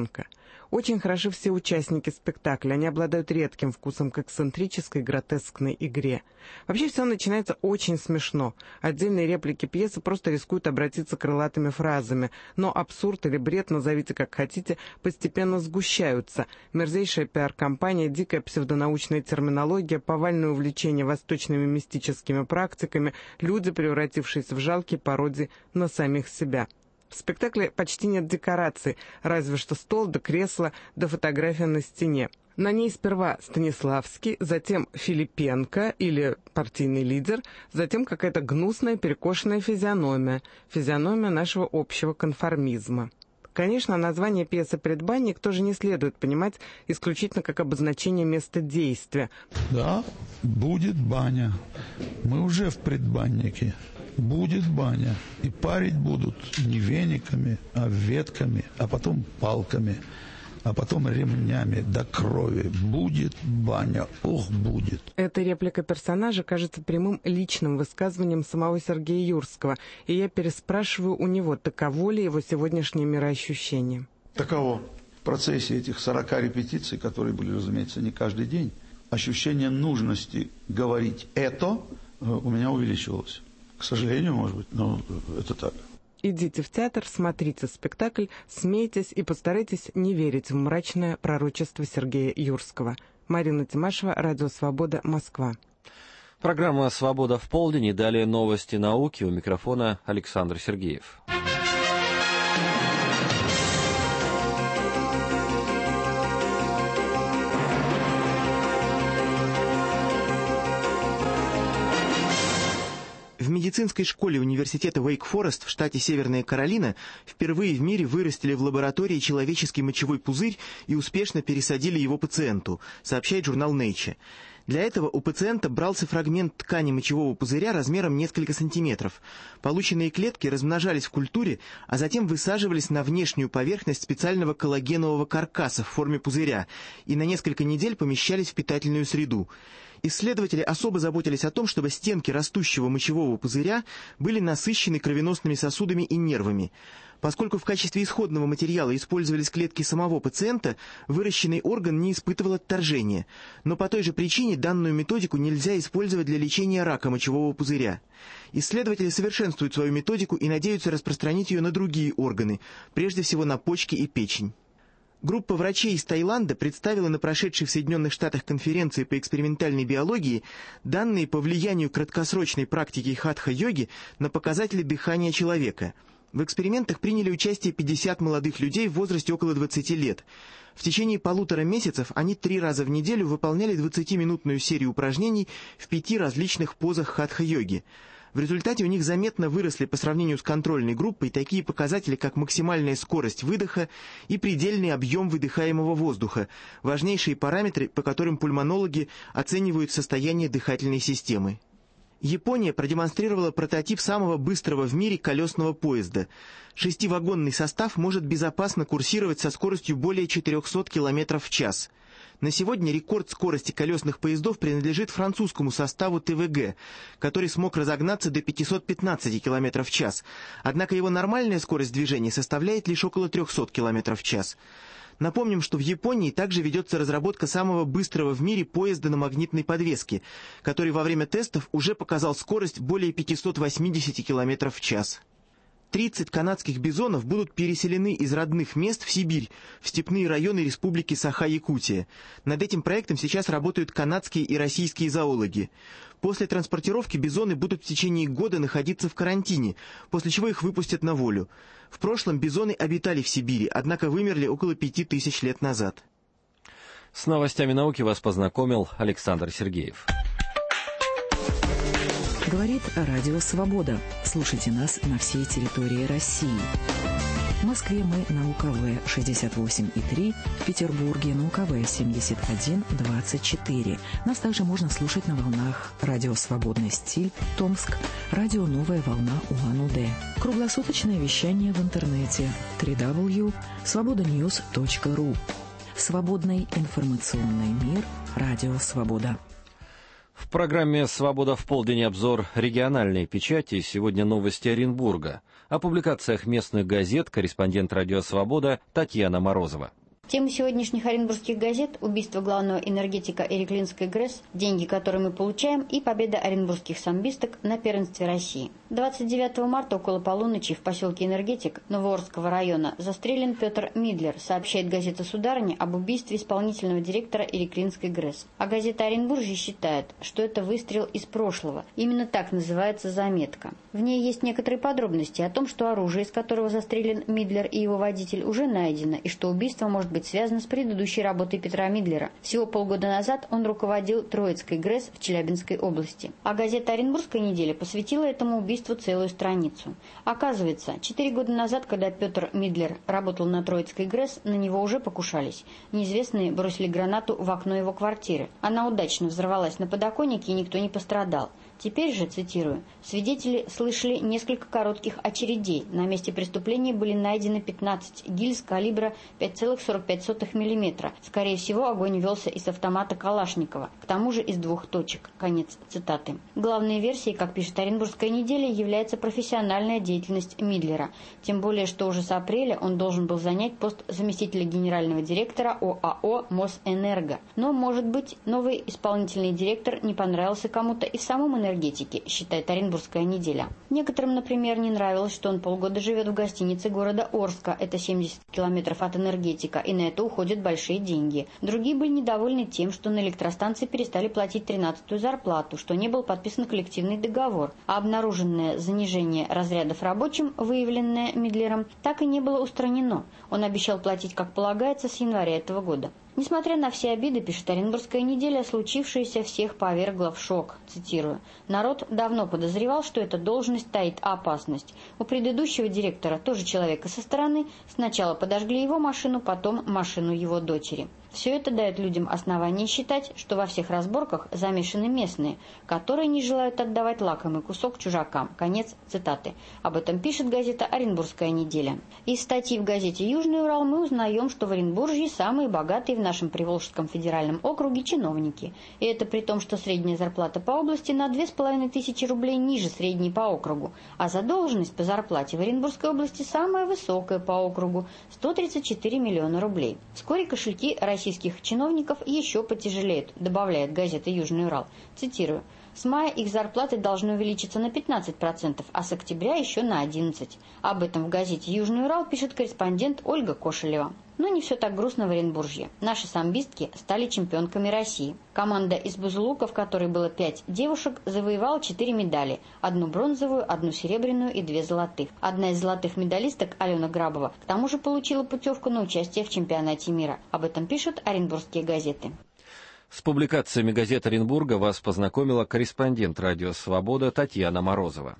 Очень хороши все участники спектакля, они обладают редким вкусом к эксцентрической, гротескной игре. Вообще все начинается очень смешно. Отдельные реплики пьесы просто рискуют обратиться крылатыми фразами, но абсурд или бред, назовите как хотите, постепенно сгущаются. Мерзейшая пиар-компания, дикая псевдонаучная терминология, повальное увлечение восточными мистическими практиками, люди, превратившиеся в жалкие пародии на самих себя. В спектакле почти нет декораций, разве что стол да кресло да фотография на стене. На ней сперва Станиславский, затем Филипенко или партийный лидер, затем какая-то гнусная перекошенная физиономия, физиономия нашего общего конформизма. Конечно, название пьесы «Предбанник» тоже не следует понимать исключительно как обозначение места действия. Да, будет баня. Мы уже в предбаннике. Будет баня. И парить будут не вениками, а ветками, а потом палками, а потом ремнями до крови. Будет баня. Ох, будет. Эта реплика персонажа кажется прямым личным высказыванием самого Сергея Юрского, и я переспрашиваю у него, таково ли его сегодняшнее мироощущение. Таково. В процессе этих сорока репетиций, которые были, разумеется, не каждый день, ощущение нужности говорить это у меня увеличивалось. К сожалению, может быть, но это так. Идите в театр, смотрите спектакль, смейтесь и постарайтесь не верить в мрачное пророчество Сергея Юрского. Марина Тимашева, Радио Свобода, Москва. Программа «Свобода в полдень» и далее новости науки. У микрофона Александр Сергеев. В медицинской школе университета Уэйк-Форест в штате Северная Каролина впервые в мире вырастили в лаборатории человеческий мочевой пузырь и успешно пересадили его пациенту, сообщает журнал Nature. Для этого у пациента брался фрагмент ткани мочевого пузыря размером несколько сантиметров. Полученные клетки размножались в культуре, а затем высаживались на внешнюю поверхность специального коллагенового каркаса в форме пузыря и на несколько недель помещались в питательную среду. Исследователи особо заботились о том, чтобы стенки растущего мочевого пузыря были насыщены кровеносными сосудами и нервами. Поскольку в качестве исходного материала использовались клетки самого пациента, выращенный орган не испытывал отторжения. Но по той же причине данную методику нельзя использовать для лечения рака мочевого пузыря. Исследователи совершенствуют свою методику и надеются распространить ее на другие органы, прежде всего на почки и печень. Группа врачей из Таиланда представила на прошедшей в Соединенных Штатах конференции по экспериментальной биологии данные по влиянию краткосрочной практики хатха-йоги на показатели дыхания человека. В экспериментах приняли участие пятьдесят молодых людей в возрасте около двадцати лет. В течение полутора месяцев они три раза в неделю выполняли двадцатиминутную серию упражнений в пяти различных позах хатха-йоги. В результате у них заметно выросли по сравнению с контрольной группой такие показатели, как максимальная скорость выдоха и предельный объем выдыхаемого воздуха, важнейшие параметры, по которым пульмонологи оценивают состояние дыхательной системы. Япония продемонстрировала прототип самого быстрого в мире колесного поезда. Шестивагонный состав может безопасно курсировать со скоростью более четырехсот километров в час. На сегодня рекорд скорости колесных поездов принадлежит французскому составу тэ вэ гэ, который смог разогнаться до пятисот пятнадцати километров в час, однако его нормальная скорость движения составляет лишь около трехсот километров в час. Напомним, что в Японии также ведется разработка самого быстрого в мире поезда на магнитной подвеске, который во время тестов уже показал скорость более пятисот восьмидесяти километров в час. тридцать канадских бизонов будут переселены из родных мест в Сибирь, в степные районы Республики Саха-Якутия. Над этим проектом сейчас работают канадские и российские зоологи. После транспортировки бизоны будут в течение года находиться в карантине, после чего их выпустят на волю. В прошлом бизоны обитали в Сибири, однако вымерли около пяти тысяч лет назад. С новостями науки вас познакомил Александр Сергеев. Говорит Радио Свобода. Слушайте нас на всей территории России. В Москве мы на У Ка Вэ шестьдесят восемь и три, в Петербурге на У Ка Вэ семьдесят один двадцать четыре. Нас также можно слушать на волнах Радио Свободный стиль, Томск, Радио Новая волна Улан-Удэ. Круглосуточное вещание в интернете дабл ю дабл ю дабл ю точка свобода ньюс точка ру. Свободный информационный мир. Радио Свобода. В программе «Свобода в полдень» обзор региональной печати. Сегодня новости Оренбурга. О публикациях местных газет корреспондент «Радио Свобода» Татьяна Морозова. Тема сегодняшних оренбургских газет – убийство главного энергетика Иреклинской ГРЭС, деньги, которые мы получаем, и победа оренбургских самбисток на первенстве России. двадцать девятого марта около полуночи в поселке Энергетик Новоорского района застрелен Петр Мидлер, сообщает газета «Сударыня» об убийстве исполнительного директора Иреклинской ГРЭС. А газета «Оренбуржье» считает, что это выстрел из прошлого. Именно так называется заметка. В ней есть некоторые подробности о том, что оружие, из которого застрелен Мидлер и его водитель, уже найдено, и что убийство может быть связано с предыдущей работой Петра Мидлера. Всего полгода назад он руководил Троицкой ГРЭС в Челябинской области. А газета «Оренбургская неделя» посвятила этому убийству целую страницу. Оказывается, четыре года назад, когда Петр Мидлер работал на Троицкой ГРЭС, на него уже покушались. Неизвестные бросили гранату в окно его квартиры. Она удачно взорвалась на подоконнике, и никто не пострадал. Теперь же, цитирую, свидетели слышали несколько коротких очередей. На месте преступления были найдены пятнадцать гильз калибра пять целых сорок пять сотых миллиметра. Скорее всего, огонь велся из автомата Калашникова, к тому же из двух точек. Конец цитаты. Главной версией, как пишет Оренбургская неделя, является профессиональная деятельность Мидлера. Тем более, что уже с апреля он должен был занять пост заместителя генерального директора ОАО «Мосэнерго». Но, может быть, новый исполнительный директор не понравился кому-то и в самом энергетике. энергетики, считает Оренбургская неделя. Некоторым, например, не нравилось, что он полгода живет в гостинице города Орска, это семьдесят километров от энергетика, и на это уходят большие деньги. Другие были недовольны тем, что на электростанции перестали платить тринадцатую зарплату, что не был подписан коллективный договор, а обнаруженное занижение разрядов рабочим, выявленное Мидлером, так и не было устранено. Он обещал платить, как полагается, с января этого года. Несмотря на все обиды, пишет Оренбургская неделя, случившееся всех повергло в шок. Цитирую. «Народ давно подозревал, что эта должность таит опасность. У предыдущего директора, тоже человека со стороны, сначала подожгли его машину, потом машину его дочери». Все это дает людям основание считать, что во всех разборках замешаны местные, которые не желают отдавать лакомый кусок чужакам. Конец цитаты. Об этом пишет газета «Оренбургская неделя». Из статьи в газете «Южный Урал» мы узнаем, что в Оренбуржье самые богатые в нашем Приволжском федеральном округе чиновники. И это при том, что средняя зарплата по области на две с половиной тысячи рублей ниже средней по округу, а задолженность по зарплате в Оренбургской области самая высокая по округу – сто тридцать четыре миллиона рублей. Вскоре кошельки российских чиновников еще потяжелеют, добавляет газета «Южный Урал». Цитирую. С мая их зарплаты должны увеличиться на пятнадцать процентов, а с октября еще на одиннадцать процентов. Об этом в газете «Южный Урал» пишет корреспондент Ольга Кошелева. Но не все так грустно в Оренбуржье. Наши самбистки стали чемпионками России. Команда из Бузулука, в которой было пять девушек, завоевала четыре медали. Одну бронзовую, одну серебряную и две золотых. Одна из золотых медалисток, Алена Грабова, к тому же получила путевку на участие в чемпионате мира. Об этом пишут оренбургские газеты. С публикациями газет Оренбурга вас познакомила корреспондент «Радио Свобода» Татьяна Морозова.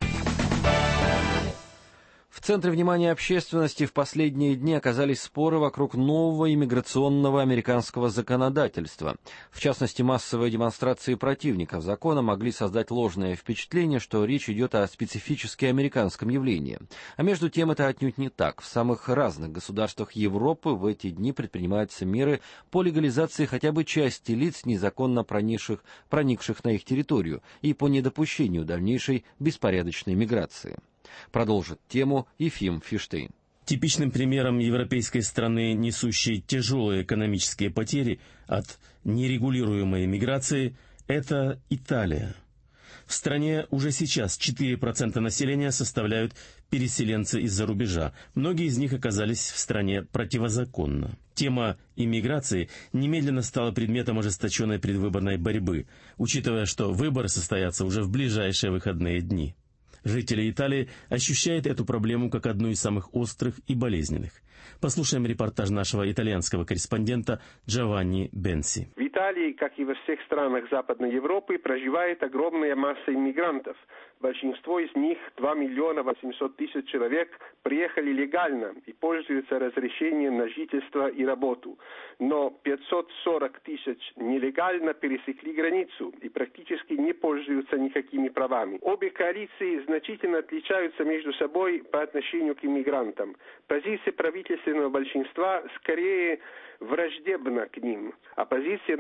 В центре внимания общественности в последние дни оказались споры вокруг нового иммиграционного американского законодательства. В частности, массовые демонстрации противников закона могли создать ложное впечатление, что речь идет о специфически американском явлении. А между тем это отнюдь не так. В самых разных государствах Европы в эти дни предпринимаются меры по легализации хотя бы части лиц, незаконно проникших, проникших на их территорию, и по недопущению дальнейшей беспорядочной миграции. Продолжит тему Ефим Фиштейн. Типичным примером европейской страны, несущей тяжелые экономические потери от нерегулируемой миграции, это Италия. В стране уже сейчас четыре процента населения составляют переселенцы из-за рубежа. Многие из них оказались в стране противозаконно. Тема иммиграции немедленно стала предметом ожесточенной предвыборной борьбы, учитывая, что выборы состоятся уже в ближайшие выходные дни. Жители Италии ощущают эту проблему как одну из самых острых и болезненных. Послушаем репортаж нашего итальянского корреспондента Джованни Бенси. В Италии, как и во всех странах Западной Европы, проживает огромная масса иммигрантов. Большинство из них, два миллиона восемьсот тысяч человек, приехали легально и пользуются разрешением на жительство и работу. Но пятьсот сорок тысяч нелегально пересекли границу и практически не пользуются никакими правами. Обе коалиции значительно отличаются между собой по отношению к иммигрантам. Позиция правительственного большинства скорее враждебна к ним, а позиция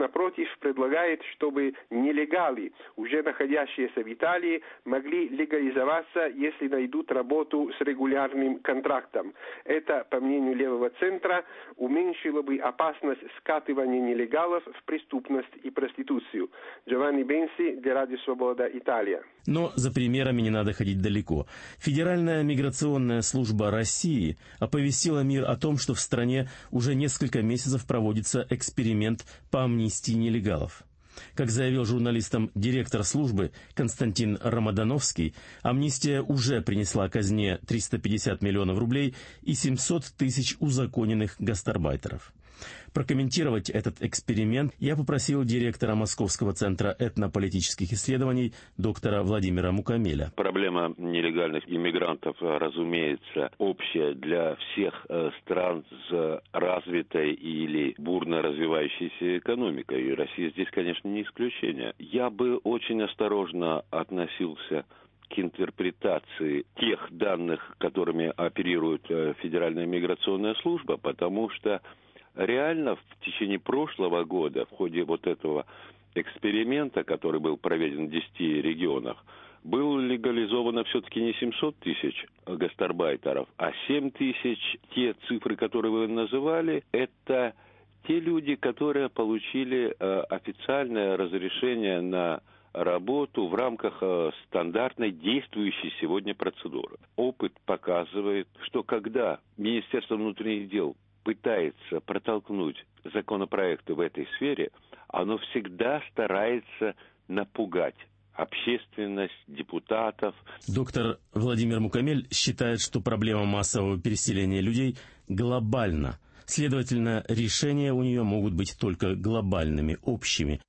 напротив, предлагает, чтобы нелегалы, уже находящиеся в Италии, могли легализоваться, если найдут работу с регулярным контрактом. Это, по мнению левого центра, уменьшило бы опасность скатывания нелегалов в преступность и проституцию. Джованни Бенси для Радио Свобода, Италия. Но за примерами не надо ходить далеко. Федеральная миграционная служба России оповестила мир о том, что в стране уже несколько месяцев проводится эксперимент по амнистии нелегалов. Как заявил журналистам директор службы Константин Рамадановский, амнистия уже принесла казне триста пятьдесят миллионов рублей и семьсот тысяч узаконенных гастарбайтеров. Прокомментировать этот эксперимент я попросил директора Московского центра этнополитических исследований доктора Владимира Мукамеля. Проблема нелегальных иммигрантов, разумеется, общая для всех стран с развитой или бурно развивающейся экономикой. И Россия здесь, конечно, не исключение. Я бы очень осторожно относился к интерпретации тех данных, которыми оперирует Федеральная миграционная служба, потому что реально в течение прошлого года, в ходе вот этого эксперимента, который был проведен в десяти регионах, было легализовано все-таки не семьсот тысяч гастарбайтеров, а семь тысяч. Те цифры, которые вы называли, это те люди, которые получили э, официальное разрешение на работу в рамках э, стандартной действующей сегодня процедуры. Опыт показывает, что когда Министерство внутренних дел пытается протолкнуть законопроекты в этой сфере, оно всегда старается напугать общественность, депутатов. Доктор Владимир Мукамель считает, что проблема массового переселения людей глобальна. Следовательно, решения у нее могут быть только глобальными, общими.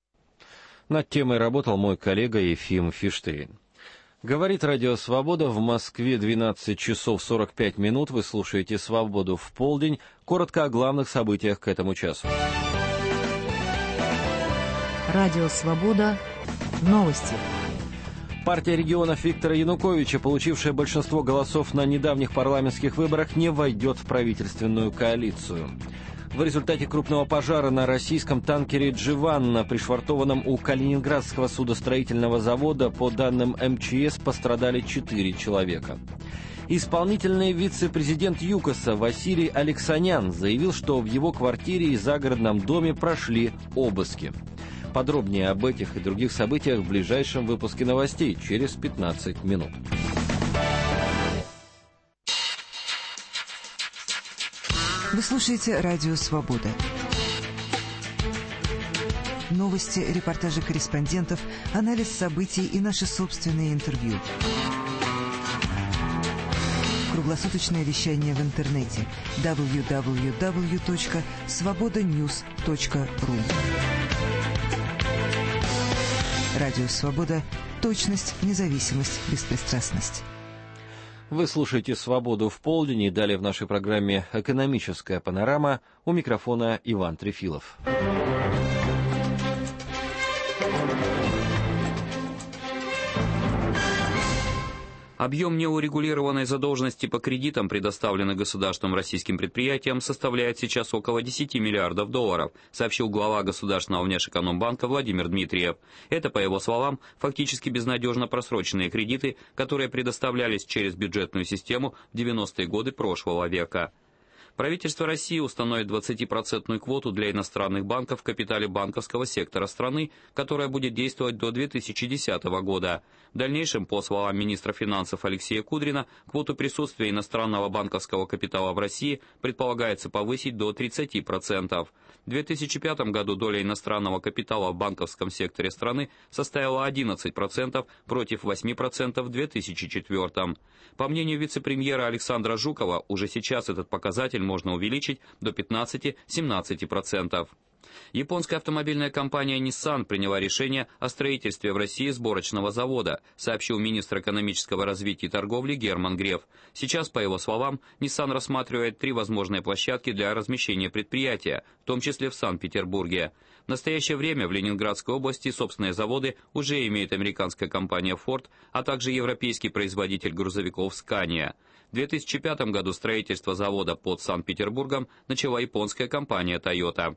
Над темой работал мой коллега Ефим Фиштейн. Говорит Радио Свобода, в Москве двенадцать часов сорок пять минут. Вы слушаете «Свободу в полдень». Коротко о главных событиях к этому часу. Радио Свобода. Новости. Партия регионов Виктора Януковича, получившая большинство голосов на недавних парламентских выборах, не войдет в правительственную коалицию. В результате крупного пожара на российском танкере «Дживанна», пришвартованном у Калининградского судостроительного завода, по данным эм че эс, пострадали четыре человека. Исполнительный вице-президент ЮКОСа Василий Алексанян заявил, что в его квартире и загородном доме прошли обыски. Подробнее об этих и других событиях в ближайшем выпуске новостей через пятнадцать минут. Вы слушаете Радио Свобода. Новости, репортажи корреспондентов, анализ событий и наши собственные интервью. Круглосуточное вещание в интернете дабл ю дабл ю дабл ю точка свобода ньюс точка ру. Радио Свобода. Точность, независимость, беспристрастность. Вы слушаете «Свободу в полдень», и далее в нашей программе «Экономическая панорама». У микрофона Иван Трефилов. Объем неурегулированной задолженности по кредитам, предоставленных государством российским предприятиям, составляет сейчас около десяти миллиардов долларов, сообщил глава Государственного внешэкономбанка Владимир Дмитриев. Это, по его словам, фактически безнадежно просроченные кредиты, которые предоставлялись через бюджетную систему в девяностые годы прошлого века. Правительство России установит двадцатипроцентную квоту для иностранных банков в капитале банковского сектора страны, которая будет действовать до две тысячи десятого года. В дальнейшем, по словам министра финансов Алексея Кудрина, квоту присутствия иностранного банковского капитала в России предполагается повысить до тридцати процентов. В две тысячи пятом году доля иностранного капитала в банковском секторе страны составила одиннадцать процентов против восьми процентов в две тысячи четвёртом. По мнению вице-премьера Александра Жукова, уже сейчас этот показатель можно увеличить до пятнадцати-семнадцати процентов. Японская автомобильная компания Nissan приняла решение о строительстве в России сборочного завода, сообщил министр экономического развития и торговли Герман Греф. Сейчас, по его словам, Nissan рассматривает три возможные площадки для размещения предприятия, в том числе в Санкт-Петербурге. В настоящее время в Ленинградской области собственные заводы уже имеет американская компания Ford, а также европейский производитель грузовиков Scania. В две тысячи пятом году строительство завода под Санкт-Петербургом начала японская компания Toyota.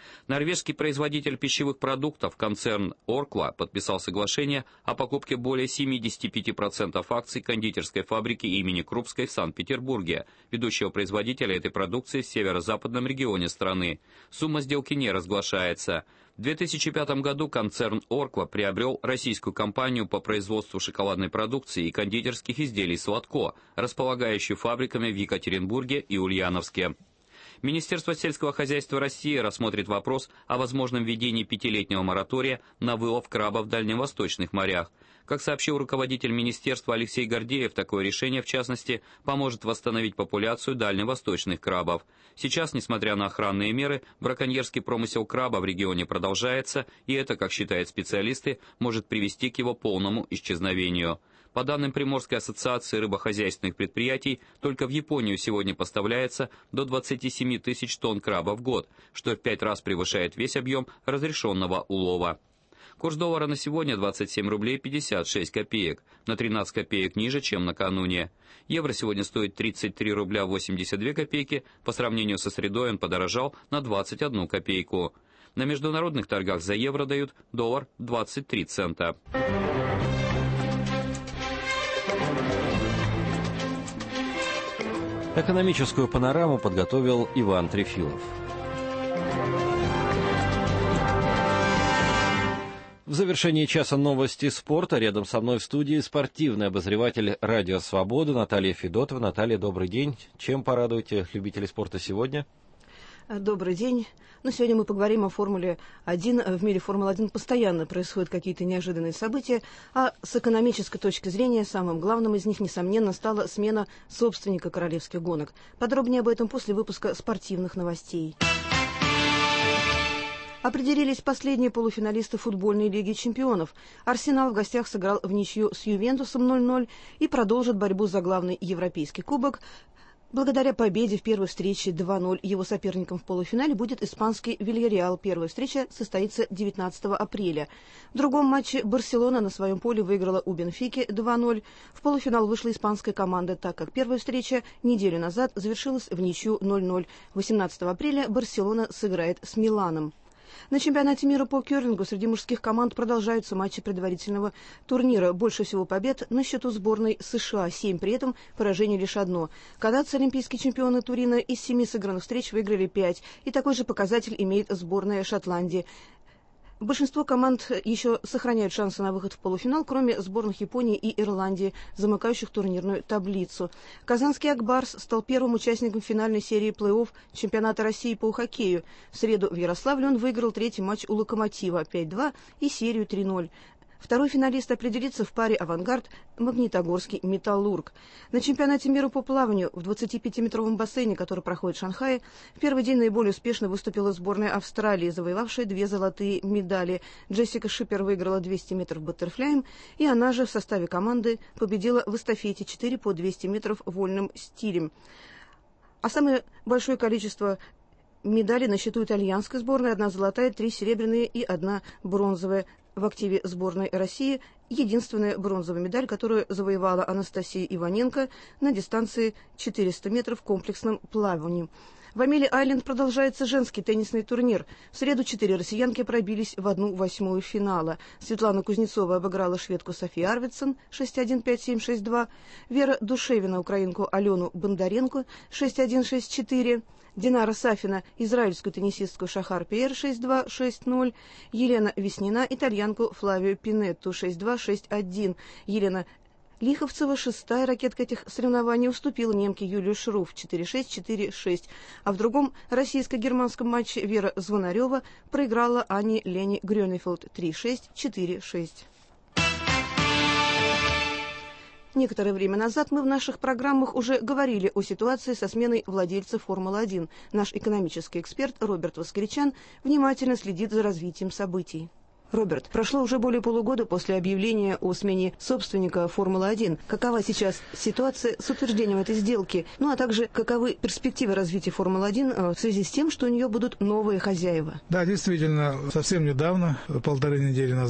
Норвежский производитель пищевых продуктов, концерн Оркла, подписал соглашение о покупке более семидесяти пяти процентов акций кондитерской фабрики имени Крупской в Санкт-Петербурге, ведущего производителя этой продукции в северо-западном регионе страны. Сумма сделки не разглашается. В две тысячи пятом году концерн Оркла приобрел российскую компанию по производству шоколадной продукции и кондитерских изделий «Сладко», располагающую фабриками в Екатеринбурге и Ульяновске. Министерство сельского хозяйства России рассмотрит вопрос о возможном введении пятилетнего моратория на вылов краба в дальневосточных морях. Как сообщил руководитель министерства Алексей Гордеев, такое решение, в частности, поможет восстановить популяцию дальневосточных крабов. Сейчас, несмотря на охранные меры, браконьерский промысел краба в регионе продолжается, и это, как считают специалисты, может привести к его полному исчезновению. По данным Приморской ассоциации рыбохозяйственных предприятий, только в Японию сегодня поставляется до двадцати семи тысяч тонн краба в год, что в пять раз превышает весь объем разрешенного улова. Курс доллара на сегодня двадцать семь рублей пятьдесят шесть копеек, на тринадцать копеек ниже, чем накануне. Евро сегодня стоит тридцать три рубля восемьдесят две копейки, по сравнению со средой он подорожал на двадцать одну копейку. На международных торгах за евро дают доллар двадцать три цента. Экономическую панораму подготовил Иван Трефилов. В завершении часа новости спорта. Рядом со мной в студии спортивный обозреватель «Радио Свобода» Наталья Федотова. Наталья, добрый день. Чем порадуете любителей спорта сегодня? Добрый день. Ну, сегодня мы поговорим о Формуле один. В мире Формулы один постоянно происходят какие-то неожиданные события, а с экономической точки зрения самым главным из них, несомненно, стала смена собственника королевских гонок. Подробнее об этом после выпуска спортивных новостей. Определились последние полуфиналисты футбольной лиги чемпионов. «Арсенал» в гостях сыграл в ничью с «Ювентусом» ноль ноль и продолжит борьбу за главный европейский кубок. Благодаря победе в первой встрече два ноль его соперником в полуфинале будет испанский «Вильяреал». Первая встреча состоится девятнадцатого апреля. В другом матче «Барселона» на своем поле выиграла у «Бенфики» два ноль. В полуфинал вышла испанская команда, так как первая встреча неделю назад завершилась в ничью ноль ноль. восемнадцатого апреля «Барселона» сыграет с «Миланом». На чемпионате мира по керлингу среди мужских команд продолжаются матчи предварительного турнира. Больше всего побед на счету сборной США, семь, при этом поражение лишь одно. Канадцы, олимпийские чемпионы Турина, из семи сыгранных встреч выиграли пять, и такой же показатель имеет сборная Шотландии. Большинство команд еще сохраняют шансы на выход в полуфинал, кроме сборных Японии и Ирландии, замыкающих турнирную таблицу. Казанский «Акбарс» стал первым участником финальной серии плей-офф чемпионата России по хоккею. В среду в Ярославле он выиграл третий матч у «Локомотива» пять два и серию три ноль. Второй финалист определится в паре «Авангард»-Магнитогорский «Металлург». На чемпионате мира по плаванию в двадцатипятиметровом бассейне, который проходит в Шанхае, в первый день наиболее успешно выступила сборная Австралии, завоевавшая две золотые медали. Джессика Шипер выиграла двести метров баттерфляем, и она же в составе команды победила в эстафете четыре по двести метров вольным стилем. А самое большое количество медалей на счету итальянской сборной: одна золотая, три серебряные и одна бронзовая. В активе сборной России единственная бронзовая медаль, которую завоевала Анастасия Иваненко на дистанции четыреста метров в комплексном плавании. В Амели-Айленд продолжается женский теннисный турнир. В среду четыре россиянки пробились в одну восьмую финала. Светлана Кузнецова обыграла шведку Софию Арвидсон шесть один пять семь шесть два, Вера Душевина украинку Алену Бондаренко шесть один шесть четыре, Динара Сафина израильскую теннисистку Шахар Пьер шесть два шесть ноль, Елена Веснина итальянку Флавию Пинетту шесть два шесть один. Елена Лиховцева, шестая ракетка этих соревнований, уступила немке Юлию Шруф четыре шесть четыре шесть. А в другом российско-германском матче Вера Звонарева проиграла Ане Лене Грёнефелд три шесть четыре шесть. Некоторое время назад мы в наших программах уже говорили о ситуации со сменой владельца Формулы один. Наш экономический эксперт Роберт Воскричан внимательно следит за развитием событий. Роберт, прошло уже более полугода после объявления о смене собственника Формулы один. Какова сейчас ситуация с утверждением этой сделки? Ну а также каковы перспективы развития Формулы один в связи с тем, что у нее будут новые хозяева? Да, действительно, совсем недавно, полторы недели назад,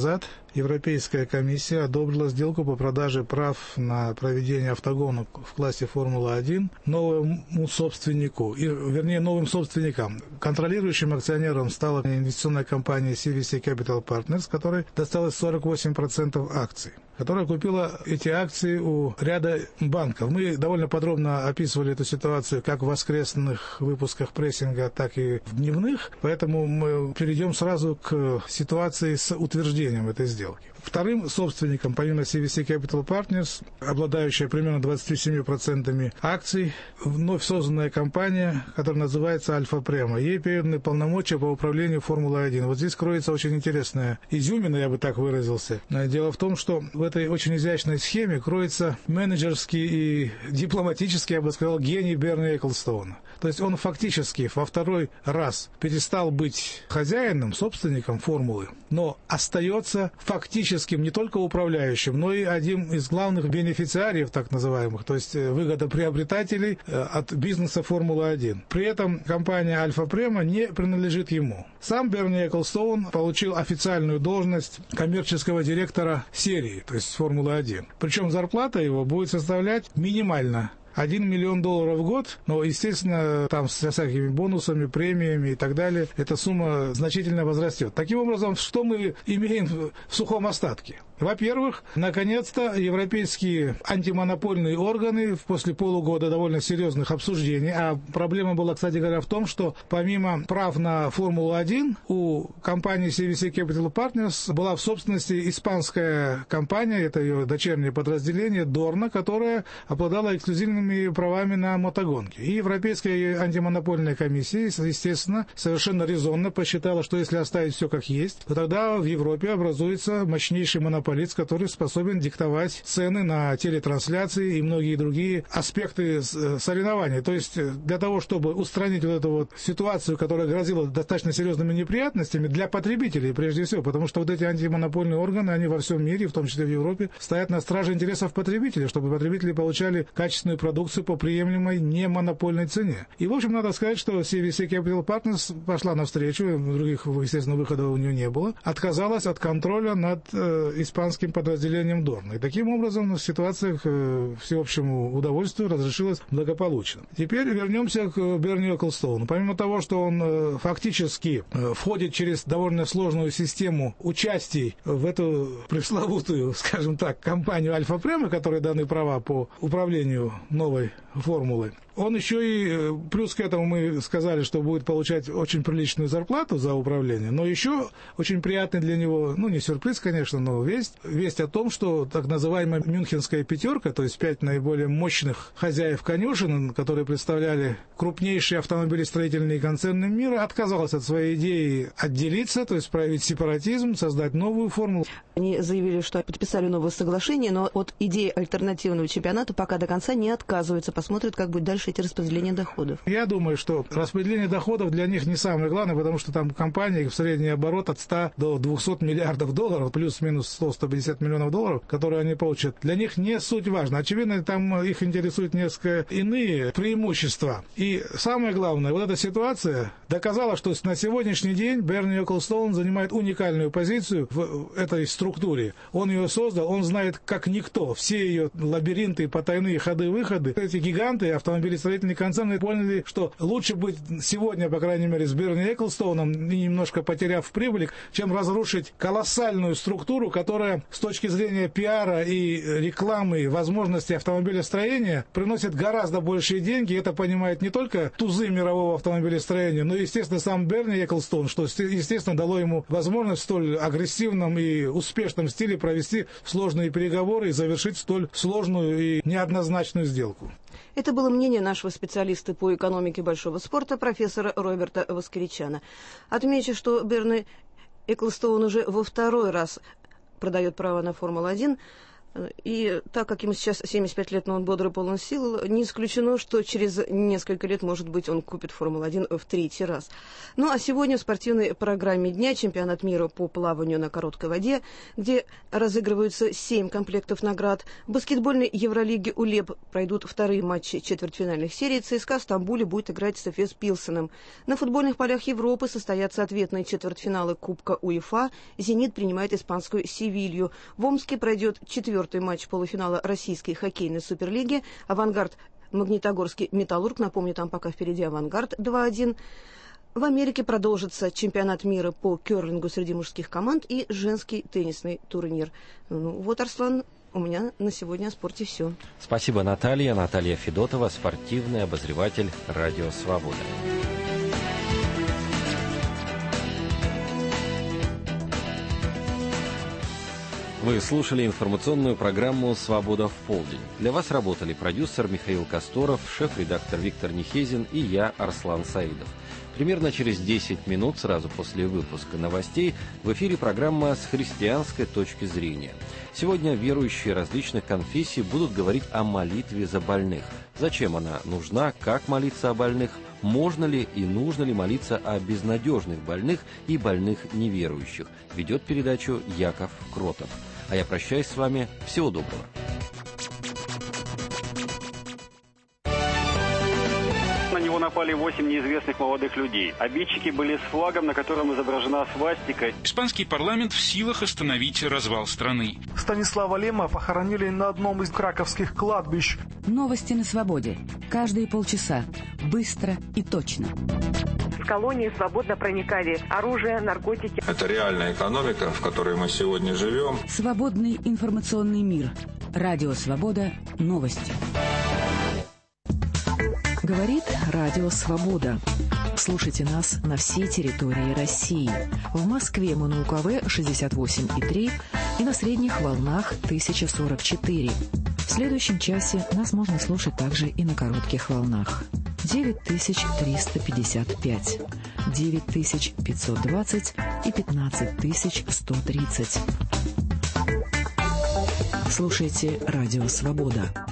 Европейская комиссия одобрила сделку по продаже прав на проведение автогонок в классе Формула-один новому собственнику, и, вернее, новым собственникам. Контролирующим акционером стала инвестиционная компания си ви си Capital Partners, которой досталось сорок восемь процентов акций, которая купила эти акции у ряда банков. Мы довольно подробно описывали эту ситуацию как в воскресных выпусках прессинга, так и в дневных, поэтому мы перейдем сразу к ситуации с утверждением этой сделки. Вторым собственником, помимо си ви си Capital Partners, обладающая примерно двадцатью семью процентами акций, вновь созданная компания, которая называется Альфа Према. Ей переданы полномочия по управлению Формулой-один. Вот здесь кроется очень интересная изюмина, я бы так выразился. Дело в том, что в этой очень изящной схеме кроется менеджерский и дипломатический, я бы сказал, гений Берни Эклстоуна. То есть он фактически во второй раз перестал быть хозяином, собственником формулы, но остается фактическим не только управляющим, но и одним из главных бенефициариев, так называемых, то есть выгодоприобретателей от бизнеса Формулы-один. При этом компания Альфа Према не принадлежит ему. Сам Берни Эклстоун получил официальную должность коммерческого директора серии, то есть Формулы-один. Причем зарплата его будет составлять минимально один миллион долларов в год, но, естественно, там со всякими бонусами, премиями и так далее, эта сумма значительно возрастет. Таким образом, что мы имеем в сухом остатке? Во-первых, наконец-то европейские антимонопольные органы после полугода довольно серьезных обсуждений, а проблема была, кстати говоря, в том, что помимо прав на Формулу-один у компании си ви си Capital Partners была в собственности испанская компания, это ее дочернее подразделение, Dorna, которая обладала эксклюзивными правами на мотогонки. И Европейская антимонопольная комиссия, естественно, совершенно резонно посчитала, что если оставить все как есть, то тогда в Европе образуется мощнейший монополист, который способен диктовать цены на телетрансляции и многие другие аспекты соревнований. То есть для того, чтобы устранить вот эту вот ситуацию, которая грозила достаточно серьезными неприятностями для потребителей прежде всего, потому что вот эти антимонопольные органы, они во всем мире, в том числе в Европе, стоят на страже интересов потребителей, чтобы потребители получали качественную продукцию по приемлемой немонопольной цене. И, в общем, надо сказать, что си ви си Capital Partners пошла навстречу, других, естественно, выходов у нее не было, отказалась от контроля над э, испанским подразделением Dorna. И таким образом ситуация к э, всеобщему удовольствию разрешилась благополучно. Теперь вернемся к Берни Эклстоуну. Помимо того, что он э, фактически э, входит через довольно сложную систему участий в эту пресловутую, скажем так, компанию Альфа Према, которой даны права по управлению новой формулой, он еще и, плюс к этому мы сказали, что будет получать очень приличную зарплату за управление, но еще очень приятный для него, ну не сюрприз, конечно, но весть, весть о том, что так называемая Мюнхенская пятерка, то есть пять наиболее мощных хозяев конюшен, которые представляли крупнейшие автомобилестроительные концерны мира, отказалась от своей идеи отделиться, то есть проявить сепаратизм, создать новую формулу. Они заявили, что подписали новое соглашение, но от идеи альтернативного чемпионата пока до конца не отказываются. Посмотрят, как будет дальше эти распределения доходов. Я думаю, что распределение доходов для них не самое главное, потому что там компании в средний оборот от ста до двухсот миллиардов долларов, плюс-минус сто - сто пятьдесят миллионов долларов, которые они получат. Для них не суть важна. Очевидно, там их интересуют несколько иные преимущества. И самое главное, вот эта ситуация доказала, что на сегодняшний день Берни Эклстоун занимает уникальную позицию в этой структуре. Он ее создал, он знает как никто все ее лабиринты, потайные ходы-выходы. Эти гиганты автомобилестроительные концерны поняли, что лучше быть сегодня, по крайней мере, с Берни Эклстоуном, немножко потеряв прибыль, чем разрушить колоссальную структуру, которая с точки зрения пиара и рекламы, возможностей автомобилестроения приносит гораздо большие деньги. Это понимает не только тузы мирового автомобилестроения, но и, естественно, сам Берни Эклстоун, что, естественно, дало ему возможность в столь агрессивном и успешном стиле провести сложные переговоры и завершить столь сложную и неоднозначную сделку. Это было мнение нашего специалиста по экономике большого спорта, профессора Роберта Воскричана. Отмечу, что Берни Эклстоун уже во второй раз продает право на Формулу-один. И так как ему сейчас семьдесят пять лет, но он бодрый, полон сил, не исключено, что через несколько лет, может быть, он купит Формулу один в третий раз. Ну а сегодня в спортивной программе дня чемпионат мира по плаванию на короткой воде, где разыгрываются семь комплектов наград. В баскетбольной Евролиге УЛЕБ пройдут вторые матчи четвертьфинальных серий. ЦСКА в Стамбуле будет играть с Эфес Пилсеном. На футбольных полях Европы состоятся ответные четвертьфиналы Кубка УЕФА. «Зенит» принимает испанскую «Севилью». В Омске пройдет четвертый матч полуфинала российской хоккейной суперлиги. «Авангард» Магнитогорский «Металлург». Напомню, там пока впереди «Авангард» два один. В Америке продолжится чемпионат мира по керлингу среди мужских команд и женский теннисный турнир. Ну, вот, Арслан, у меня на сегодня о спорте все. Спасибо, Наталья. Наталья Федотова, спортивный обозреватель «Радио Свобода». Вы слушали информационную программу «Свобода в полдень». Для вас работали продюсер Михаил Косторов, шеф-редактор Виктор Нехезин и я, Арслан Саидов. Примерно через десять минут, сразу после выпуска новостей, в эфире программа «С христианской точки зрения». Сегодня верующие различных конфессий будут говорить о молитве за больных. Зачем она нужна, как молиться о больных, можно ли и нужно ли молиться о безнадежных больных и больных неверующих. Ведет передачу Яков Кротов. А я прощаюсь с вами. Всего доброго. На него напали восемь неизвестных молодых людей. Обидчики были с флагом, на котором изображена свастика. Испанский парламент в силах остановить развал страны. Станислава Лема похоронили на одном из краковских кладбищ. Новости на свободе. Каждые полчаса. Быстро и точно. В колонии свободно проникали оружие, наркотики. Это реальная экономика, в которой мы сегодня живем. Свободный информационный мир. Радио Свобода. Новости. Говорит Радио Свобода. Слушайте нас на всей территории России. В Москве мы на УКВ шестьдесят восемь и три и на средних волнах тысяча сорок четыре. В следующем часе нас можно слушать также и на коротких волнах. девять тысяч триста пятьдесят пять, девять тысяч пятьсот двадцать и пятнадцать тысяч сто тридцать. Слушайте Радио Свобода.